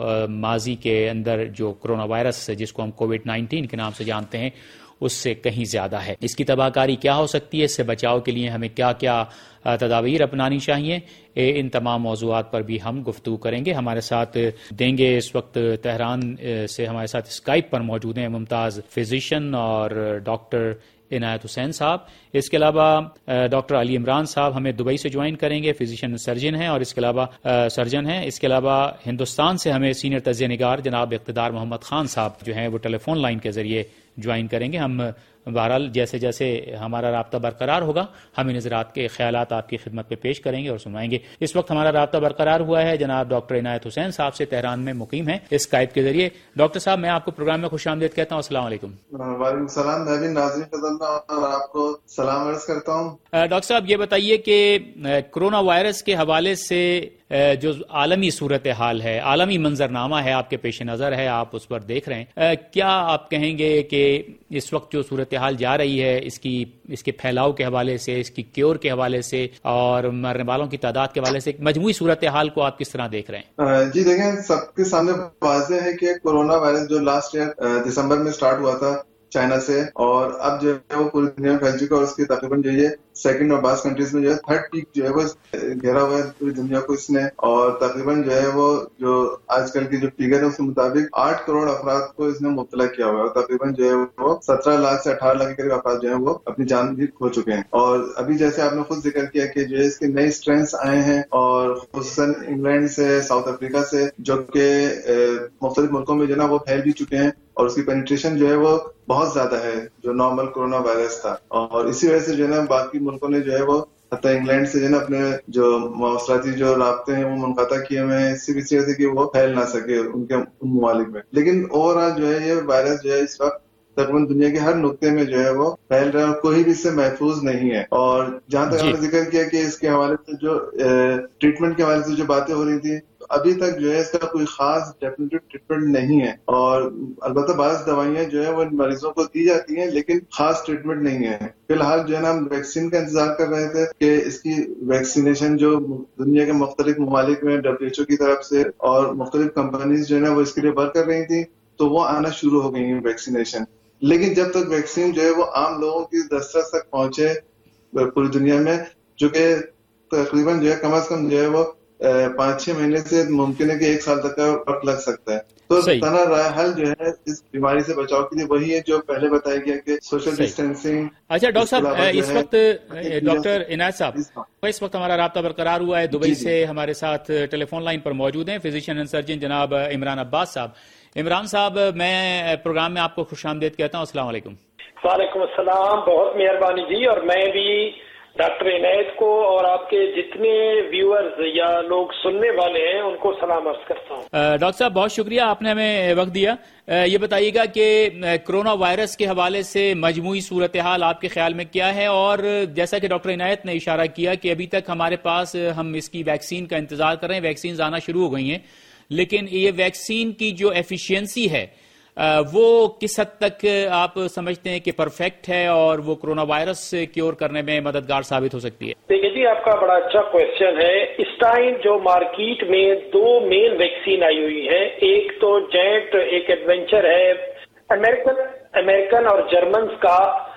ماضی کے اندر جو کرونا وائرس جس کو ہم کووڈ نائنٹین کے نام سے جانتے ہیں اس سے کہیں زیادہ ہے۔ اس کی تباہ کاری کیا ہو سکتی ہے، اس سے بچاؤ کے لیے ہمیں کیا کیا تدابیر اپنانی چاہیے، ان تمام موضوعات پر بھی ہم گفتگو کریں گے۔ ہمارے ساتھ دیں گے اس وقت تہران سے ہمارے ساتھ اسکائپ پر موجود ہیں ممتاز فزیشین اور ڈاکٹر عنایت حسین صاحب، اس کے علاوہ ڈاکٹر علی عمران صاحب ہمیں دبئی سے جوائن کریں گے، فزیشین سرجن ہیں اور اس کے علاوہ سرجن ہیں۔ اس کے علاوہ ہندوستان سے ہمیں سینئر تجزیہ نگار جناب اقتدار محمد خان صاحب جو ہیں وہ ٹیلی فون لائن کے ذریعے جوائن کریں گے۔ ہم بہرحال جیسے جیسے ہمارا رابطہ برقرار ہوگا ہم ان حضرات کے خیالات آپ کی خدمت میں پیش کریں گے اور سنوائیں گے۔ اس وقت ہمارا رابطہ برقرار ہوا ہے جناب ڈاکٹر عنایت حسین صاحب سے، تہران میں مقیم ہیں اسکائپ کے ذریعے۔ ڈاکٹر صاحب میں آپ کو پروگرام میں خوش آمدید کہتا ہوں، السلام علیکم۔ وعلیکم السلام، میں بھی ناظرین اور آپ کو سلام عرض کرتا ہوں۔ ڈاکٹر صاحب یہ بتائیے کہ کرونا وائرس کے حوالے سے جو عالمی صورتحال ہے، عالمی منظرنامہ ہے آپ کے پیش نظر ہے، آپ اس پر دیکھ رہے ہیں، کیا آپ کہیں گے کہ اس وقت جو صورتحال جا رہی ہے اس کی اس کے پھیلاؤ کے حوالے سے، اس کی کیور کے حوالے سے اور مرنے والوں کی تعداد کے حوالے سے مجموعی صورتحال کو آپ کس طرح دیکھ رہے ہیں؟ جی دیکھیں، سب کے سامنے واضح ہے کہ کورونا وائرس جو لاسٹ ایئر دسمبر میں سٹارٹ ہوا تھا چائنا سے اور اب جو ہے وہ پوری دنیا میں پھیل چکا اور اس کی تقریباً جو یہ سیکنڈ اور بعض کنٹریز میں جو ہے تھرڈ پیک جو ہے وہ گھیرا ہوا ہے پوری دنیا کو اس نے، اور تقریباً جو ہے وہ جو آج کل کی جو فگر ہے اس کے مطابق آٹھ کروڑ افراد کو اس نے مبتلا کیا ہوا ہے اور تقریباً جو ہے وہ سترہ لاکھ سے اٹھارہ لاکھ کے قریب افراد جو ہے وہ اپنی جان بھی کھو چکے ہیں۔ اور ابھی جیسے آپ نے خود ذکر کیا کہ جو ہے اس کے نئے اسٹرینس آئے ہیں اور خصوصاً انگلینڈ سے، ساؤتھ افریقہ سے، جو کہ مختلف ملکوں میں جو ہے نا وہ پھیل بھی چکے ہیں اور اس کی پینیٹریشن جو ہے وہ بہت زیادہ ہے جو نارمل کورونا وائرس تھا، اور اسی وجہ سے جو ہے نا باقی ملکوں نے جو ہے وہ حتیٰ انگلینڈ سے جو ہے نا اپنے جو مواصلاتی جو رابطے ہیں وہ منقطع کیے ہوئے ہیں اسی وجہ سے کہ وہ پھیل نہ سکے ان کے ان ممالک میں۔ لیکن اوور آل جو ہے یہ وائرس جو ہے اس وقت تقریباً دنیا کے ہر نقطے میں جو ہے وہ پھیل رہا ہے اور کوئی بھی اس سے محفوظ نہیں ہے۔ اور جہاں تک ہم نے ذکر کیا کہ اس کے حوالے سے جو ٹریٹمنٹ کے حوالے سے جو باتیں ہو رہی تھیں، ابھی تک جو ہے اس کا کوئی خاص ڈیفینیٹو ٹریٹمنٹ نہیں ہے، اور البتہ بعض دوائیاں جو ہے وہ مریضوں کو دی جاتی ہیں لیکن خاص ٹریٹمنٹ نہیں ہے۔ فی الحال جو ہے نا ہم ویکسین کا انتظار کر رہے تھے کہ اس کی ویکسینیشن جو دنیا کے مختلف ممالک میں ڈبلیو ایچ او کی طرف سے اور مختلف کمپنیز جو ہے نا وہ اس کے لیے ورک کر رہی تھیں، تو وہ آنا شروع ہو گئی ہیں ویکسینیشن. لیکن جب تک ویکسین جو ہے وہ عام لوگوں کی دسترس تک پہنچے پوری دنیا میں، جو کہ تقریباً جو ہے کم از کم جو ہے وہ پانچ چھ مہینے سے ممکن ہے کہ ایک سال تک کا وقت لگ سکتا ہے. تو تنہا راہ حل جو ہے اس بیماری سے بچاؤ کے لیے وہی ہے جو پہلے بتایا گیا کہ سوشل ڈسٹینسنگ. اچھا ڈاکٹر صاحب، اس وقت ڈاکٹر عنایت صاحب اس وقت ہمارا رابطہ برقرار ہوا ہے دبئی سے، ہمارے ساتھ ٹیلی فون لائن پر موجود ہیں فزیشین اینڈ سرجن جناب عمران عباس صاحب. عمران صاحب، میں پروگرام میں آپ کو خوش آمدید کہتا ہوں. السلام علیکم. وعلیکم السلام، بہت مہربانی جی. اور میں بھی ڈاکٹر عنایت کو اور آپ کے جتنے ویورز یا لوگ سننے والے ہیں ان کو سلام عرض کرتا ہوں. ڈاکٹر صاحب بہت شکریہ، آپ نے ہمیں وقت دیا. یہ بتائیے گا کہ کرونا وائرس کے حوالے سے مجموعی صورتحال آپ کے خیال میں کیا ہے، اور جیسا کہ ڈاکٹر عنایت نے اشارہ کیا کہ ابھی تک ہمارے پاس ہم اس کی ویکسین کا انتظار کر رہے ہیں، ویکسینز آنا شروع ہو گئی ہیں، لیکن یہ ویکسین کی جو ایفیشینسی ہے وہ کس حد تک آپ سمجھتے ہیں کہ پرفیکٹ ہے اور وہ کرونا وائرس سے کیور کرنے میں مددگار ثابت ہو سکتی ہے؟ دیکھیے جی، آپ کا بڑا اچھا کوشچن ہے. اس ٹائم جو مارکیٹ میں دو مین ویکسین آئی ہوئی ہیں، ایک تو جینٹ ایک ایڈونچر ہے امریکن امریکن اور جرمنز کا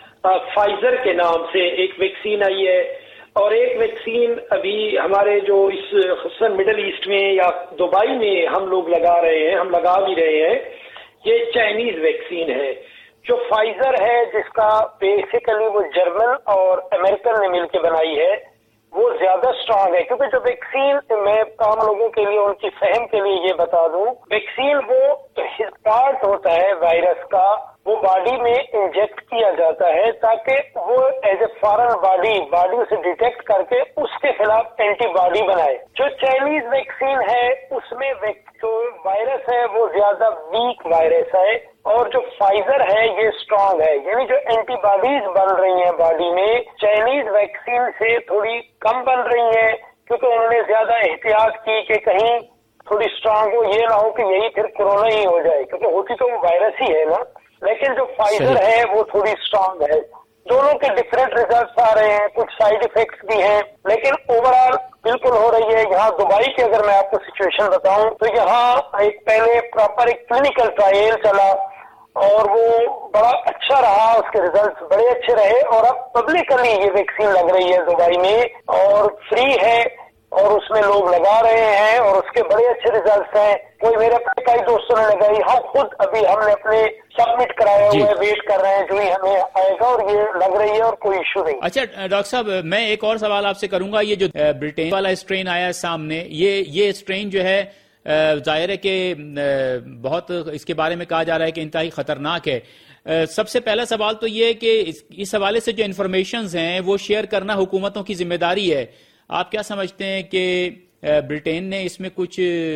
فائزر کے نام سے ایک ویکسین آئی ہے، اور ایک ویکسین ابھی ہمارے جو اس خصوصاً مڈل ایسٹ میں یا دبئی میں ہم لوگ لگا رہے ہیں، ہم لگا بھی رہے ہیں. یہ چائنیز ویکسین ہے. جو فائزر ہے جس کا بیسیکلی وہ جرمن اور امریکن نے مل کے بنائی ہے، وہ زیادہ اسٹرانگ ہے. کیونکہ جو ویکسین، میں عام لوگوں کے لیے ان کی فہم کے لیے یہ بتا دوں، ویکسین وہ پارٹ ہوتا ہے وائرس کا، وہ باڈی میں انجیکٹ کیا جاتا ہے تاکہ وہ as a foreign body body سے ڈیٹیکٹ کر کے اس کے خلاف اینٹی باڈی بنائے. جو چائنیز ویکسین ہے اس میں جو وائرس ہے وہ زیادہ ویک وائرس ہے، اور جو فائزر ہے یہ اسٹرانگ ہے. یعنی جو اینٹی باڈیز بن رہی ہیں باڈی میں چائنیز ویکسین سے تھوڑی کم بن رہی ہیں، کیونکہ انہوں نے زیادہ احتیاط کی کہ کہیں تھوڑی اسٹرانگ ہو، یہ نہ ہو کہ یہی پھر کورونا ہی ہو جائے، کیونکہ ہوتی تو وہ وائرس ہی ہے نا. لیکن جو فائزر ہے وہ تھوڑی اسٹرانگ ہے. دونوں کے ڈفرینٹ ریزلٹس آ رہے ہیں، کچھ سائیڈ افیکٹس بھی ہیں، لیکن اوور آل بالکل ہو رہی ہے. یہاں دبئی کی اگر میں آپ کو سچویشن بتاؤں تو یہاں ایک پہلے پراپر ایک کلینکل ٹرائل چلا اور وہ بڑا اچھا رہا، اس کے ریزلٹس بڑے اچھے رہے، اور اب پبلکلی یہ ویکسین لگ رہی ہے دبئی میں اور فری ہے، اور اس میں لوگ لگا رہے ہیں اور اس کے بڑے اچھے ریزلٹس ہیں. کوئی میرے اپنے کئی دوستوں نے لگائی، ہم خود ابھی ہم نے اپنے سبمٹ کرایا ہوا ہے، ویٹ کر رہے ہیں جو ہی ہمیں آئے گا، اور یہ لگ رہی ہے اور کوئی ایشو نہیں. اچھا ڈاکٹر صاحب، میں ایک اور سوال آپ سے کروں گا. یہ جو برٹین والا اسٹرین آیا ہے سامنے، یہ یہ اسٹرین جو ہے ظاہر ہے کہ بہت اس کے بارے میں کہا جا رہا ہے کہ انتہائی خطرناک ہے. سب سے پہلا سوال تو یہ ہے کہ اس حوالے سے جو انفارمیشنز ہیں وہ شیئر کرنا حکومتوں کی ذمہ داری ہے. آپ کیا سمجھتے ہیں کہ برٹین نے اس میں کچھ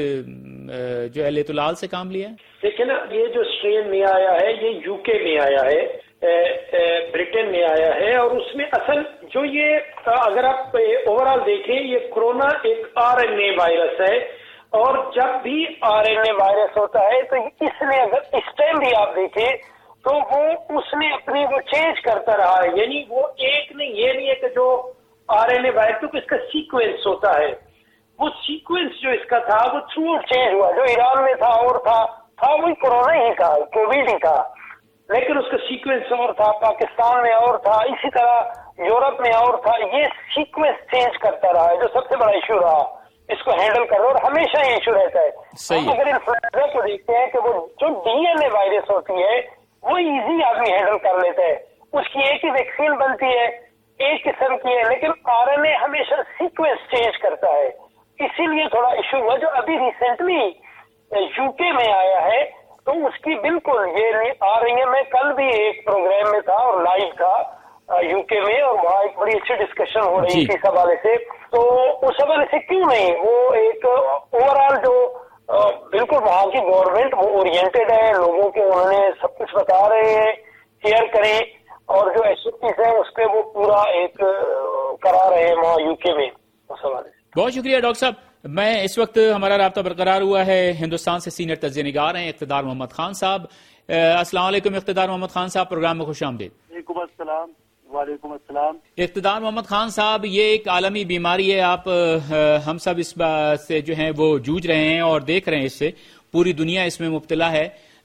جو ہے لیت العال سے کام لیا ہے؟ دیکھیں نا، یہ جو اسٹرین میں آیا ہے یہ یو کے میں آیا ہے، برٹن میں آیا ہے، اور اس میں اصل جو یہ اگر آپ اوور آل دیکھیں یہ کرونا ایک آر این اے وائرس ہے، اور جب بھی آر این اے وائرس ہوتا ہے تو اس نے اگر اس ٹائم بھی آپ دیکھیں تو وہ اس نے اپنی وہ چینج کرتا رہا ہے. یعنی وہ ایک نہیں، یہ نہیں ہے کہ جو آر این اے وائرس تو اس کا سیکوینس ہوتا ہے، وہ سیکوینس جو اس کا تھا وہ تھرو آؤٹ چینج ہوا. جو ایران میں تھا اور تھا تھا وہی کورونا ہی تھا، کووڈ ہی تھا، لیکن اس کا سیکوینس اور تھا. پاکستان میں اور تھا، اسی طرح یورپ میں اور تھا. یہ سیکوینس چینج کرتا رہا ہے جو سب سے بڑا ایشو رہا. اس کو ہینڈل کرو، اور ہمیشہ یہ ایشو رہتا ہے. ہم اگر انفلوئنزا کو دیکھتے ہیں کہ وہ جو ڈی این اے وائرس ہوتی ہے وہ ایزی آدمی ہینڈل کر لیتا ہے، اس کی ایک ہی ویکسین بنتی ہے، ایک قسم کی ہے، لیکن آر این اے ہمیشہ سیکوینس چینج کرتا ہے. اسی لیے تھوڑا ایشو ہوا. جو ابھی ریسنٹلی یو کے میں آیا ہے تو اس کی بالکل یہ آ رہی ہے. میں کل بھی ایک پروگرام میں تھا اور لائیو تھا یو کے میں، اور وہاں ایک بڑی اچھی ڈسکشن ہو رہی تھی اس حوالے سے. تو اس حوالے سے کیوں نہیں، وہ ایک اوور آل جو بالکل وہاں کی گورنمنٹ وہ اورینٹیڈ ہے، لوگوں کو انہوں نے سب کچھ بتا رہے ہیں، کیئر کریں، اور جو ایس او پیز ہیں اس پہ وہ پورا ایک کرا رہے ہیں وہاں یو کے میں. اس حوالے سے بہت شکریہ ڈاکٹر صاحب. میں اس وقت ہمارا رابطہ برقرار ہوا ہے ہندوستان سے سینئر تجزیہ نگار ہیں اقتدار محمد خان صاحب. السلام علیکم اقتدار محمد خان صاحب، پروگرام میں خوش آمدید. وعلیکم السلام. وعلیکم السلام. اقتدار محمد خان صاحب، یہ ایک عالمی بیماری ہے، آپ ہم سب اس سے جو ہیں وہ جوجھ رہے ہیں اور دیکھ رہے ہیں، اس سے پوری دنیا اس میں مبتلا ہے.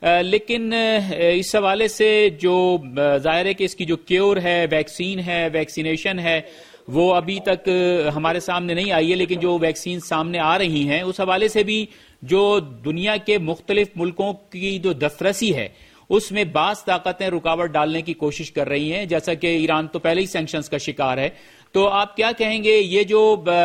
لیکن اس حوالے سے جو ظاہر ہے کہ اس کی جو کیور ہے، ویکسین ہے، ویکسینیشن ہے، وہ ابھی تک ہمارے سامنے نہیں آئی ہے، لیکن جو ویکسین سامنے آ رہی ہیں اس حوالے سے بھی جو دنیا کے مختلف ملکوں کی جو دسترسی ہے اس میں بعض طاقتیں رکاوٹ ڈالنے کی کوشش کر رہی ہیں، جیسا کہ ایران تو پہلے ہی سینکشنز کا شکار ہے. تو آپ کیا کہیں گے یہ جو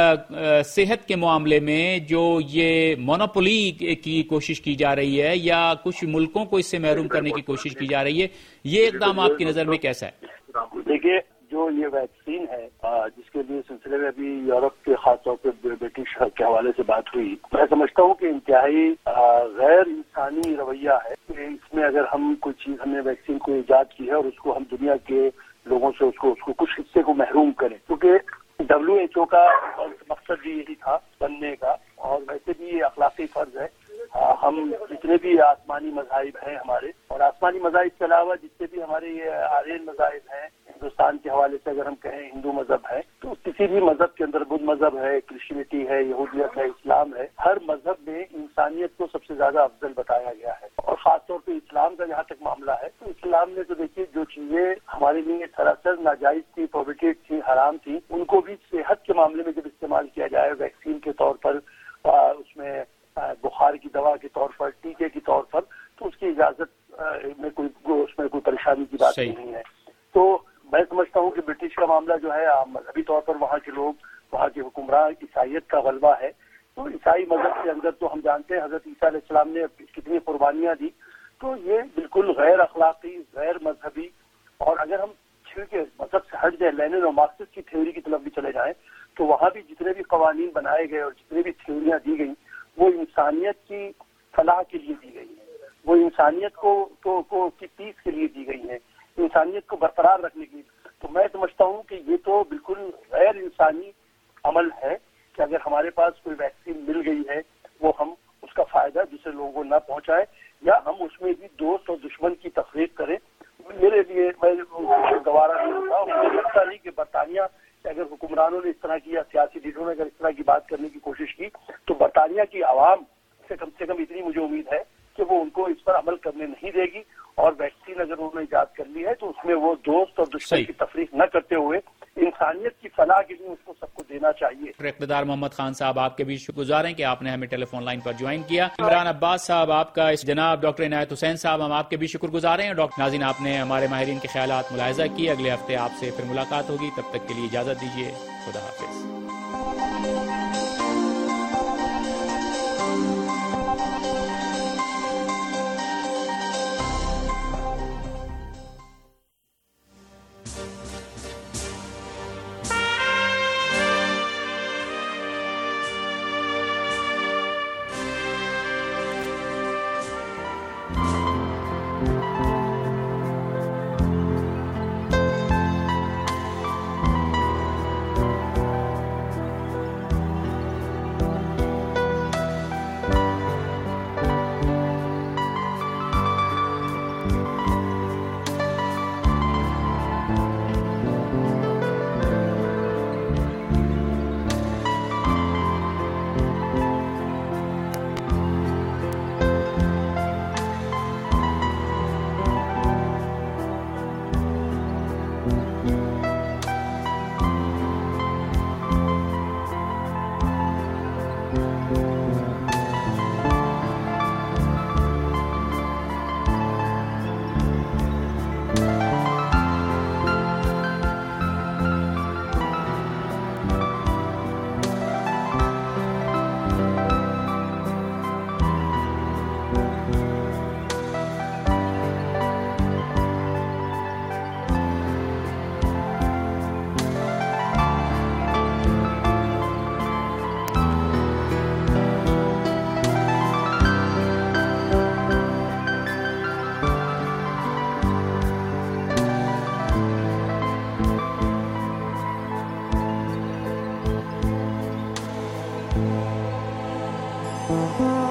صحت کے معاملے میں جو یہ مونوپولی کی کوشش کی جا رہی ہے یا کچھ ملکوں کو اس سے محروم کرنے کی کوشش کی جا رہی ہے، یہ اقدام آپ کی نظر میں کیسا ہے؟ دیکھیے، جو یہ ویکسین ہے جس کے لیے سلسلے میں ابھی یورپ کے خاص طور پہ برٹش کے حوالے سے بات ہوئی، میں سمجھتا ہوں کہ انتہائی غیر انسانی رویہ ہے کہ اس میں اگر ہم کوئی چیز، ہم نے ویکسین کو ایجاد کی ہے اور اس کو ہم دنیا کے لوگوں سے اس کو اس کو کچھ حصے کو محروم کریں، کیونکہ ڈبلیو ایچ او کا مقصد بھی یہی تھا بننے کا، اور ویسے بھی یہ اخلاقی فرض ہے. ہم جتنے بھی آسمانی مذاہب ہیں ہمارے، اور آسمانی مذاہب کے علاوہ جتنے بھی ہمارے یہ آرین مذاہب ہیں ہندوستان کے حوالے سے، اگر ہم کہیں ہندو مذہب ہے تو کسی بھی مذہب کے اندر، بدھ مذہب ہے، کرسچینٹی ہے، یہودیت ہے، اسلام ہے، ہر مذہب میں انسانیت کو سب سے زیادہ افضل بتایا گیا ہے. اور خاص طور پہ اسلام کا جہاں تک معاملہ ہے تو اسلام نے تو دیکھیے جو چیزیں ہمارے لیے سراسر ناجائز تھی، پروہیبٹڈ تھی، حرام تھی، ان کو بھی صحت کے معاملے میں جب استعمال کیا جائے، ویکسین کے طور پر، اس میں بخار کی دوا کے طور پر، ٹیکے کے طور پر، تو اس کی اجازت میں کوئی اس میں کوئی پریشانی کی بات نہیں ہے. تو میں سمجھتا ہوں کہ برٹش کا معاملہ جو ہے مذہبی طور پر وہاں کے لوگ، وہاں کے حکمراں، عیسائیت کا غلبہ ہے. تو عیسائی مذہب کے اندر تو ہم جانتے ہیں حضرت عیسیٰ علیہ السلام نے کتنی قربانیاں دی. تو یہ بالکل غیر اخلاقی، غیر مذہبی، اور اگر ہم چھڑ کے مذہب سے ہٹ جائیں، لینن اور مارکسسٹ کی تھیوری کی طرف بھی چلے جائیں، تو وہاں بھی جتنے بھی قوانین بنائے گئے اور جتنے بھی تھیوریاں دی گئیں وہ انسانیت کی فلاح کے لیے دی گئی ہیں، وہ انسانیت کو کو, کو کی پیس کے لیے دی گئی ہیں، انسانیت کو برقرار رکھنے کے لیے. تو میں سمجھتا ہوں کہ یہ تو بالکل غیر انسانی عمل ہے کہ اگر ہمارے پاس کوئی ویکسین مل گئی ہے وہ ہم اس کا فائدہ دوسرے لوگوں کو نہ پہنچائے، یا ہم اس میں بھی دوست اور دشمن کی تفریق کریں. میرے لیے میں گوارا نہیں ہوتا، مجھے لگتا نہیں کہ برطانیہ اگر حکمرانوں نے اس طرح کی یا سیاسی لیڈروں نے اگر اس طرح کی بات کرنے کی کوشش کی تو برطانیہ کی عوام سے کم سے کم اتنی مجھے امید ہے کہ وہ ان کو اس پر عمل کرنے نہیں دے گی. اور ویکسین اگر انہوں نے ایجاد کر لی ہے تو اس میں وہ دوست اور دشمن کی تفریق نہ کرتے ہوئے انسانیت کی فلاح کے لیے اس کو سب کو دینا چاہیے. اقتدار محمد خان صاحب، آپ کے بھی شکر گزار ہیں کہ آپ نے ہمیں ٹیلی فون لائن پر جوائن کیا. عمران عباس صاحب آپ کا، جناب ڈاکٹر عنایت حسین صاحب، ہم آپ کے بھی شکر گزار ہیں. ڈاکٹر ناظرین، آپ نے ہمارے ماہرین کے خیالات ملاحظہ کیے. اگلے ہفتے آپ سے پھر ملاقات ہوگی، تب تک کے لیے اجازت دیجیے. خدا حافظ. Thank you.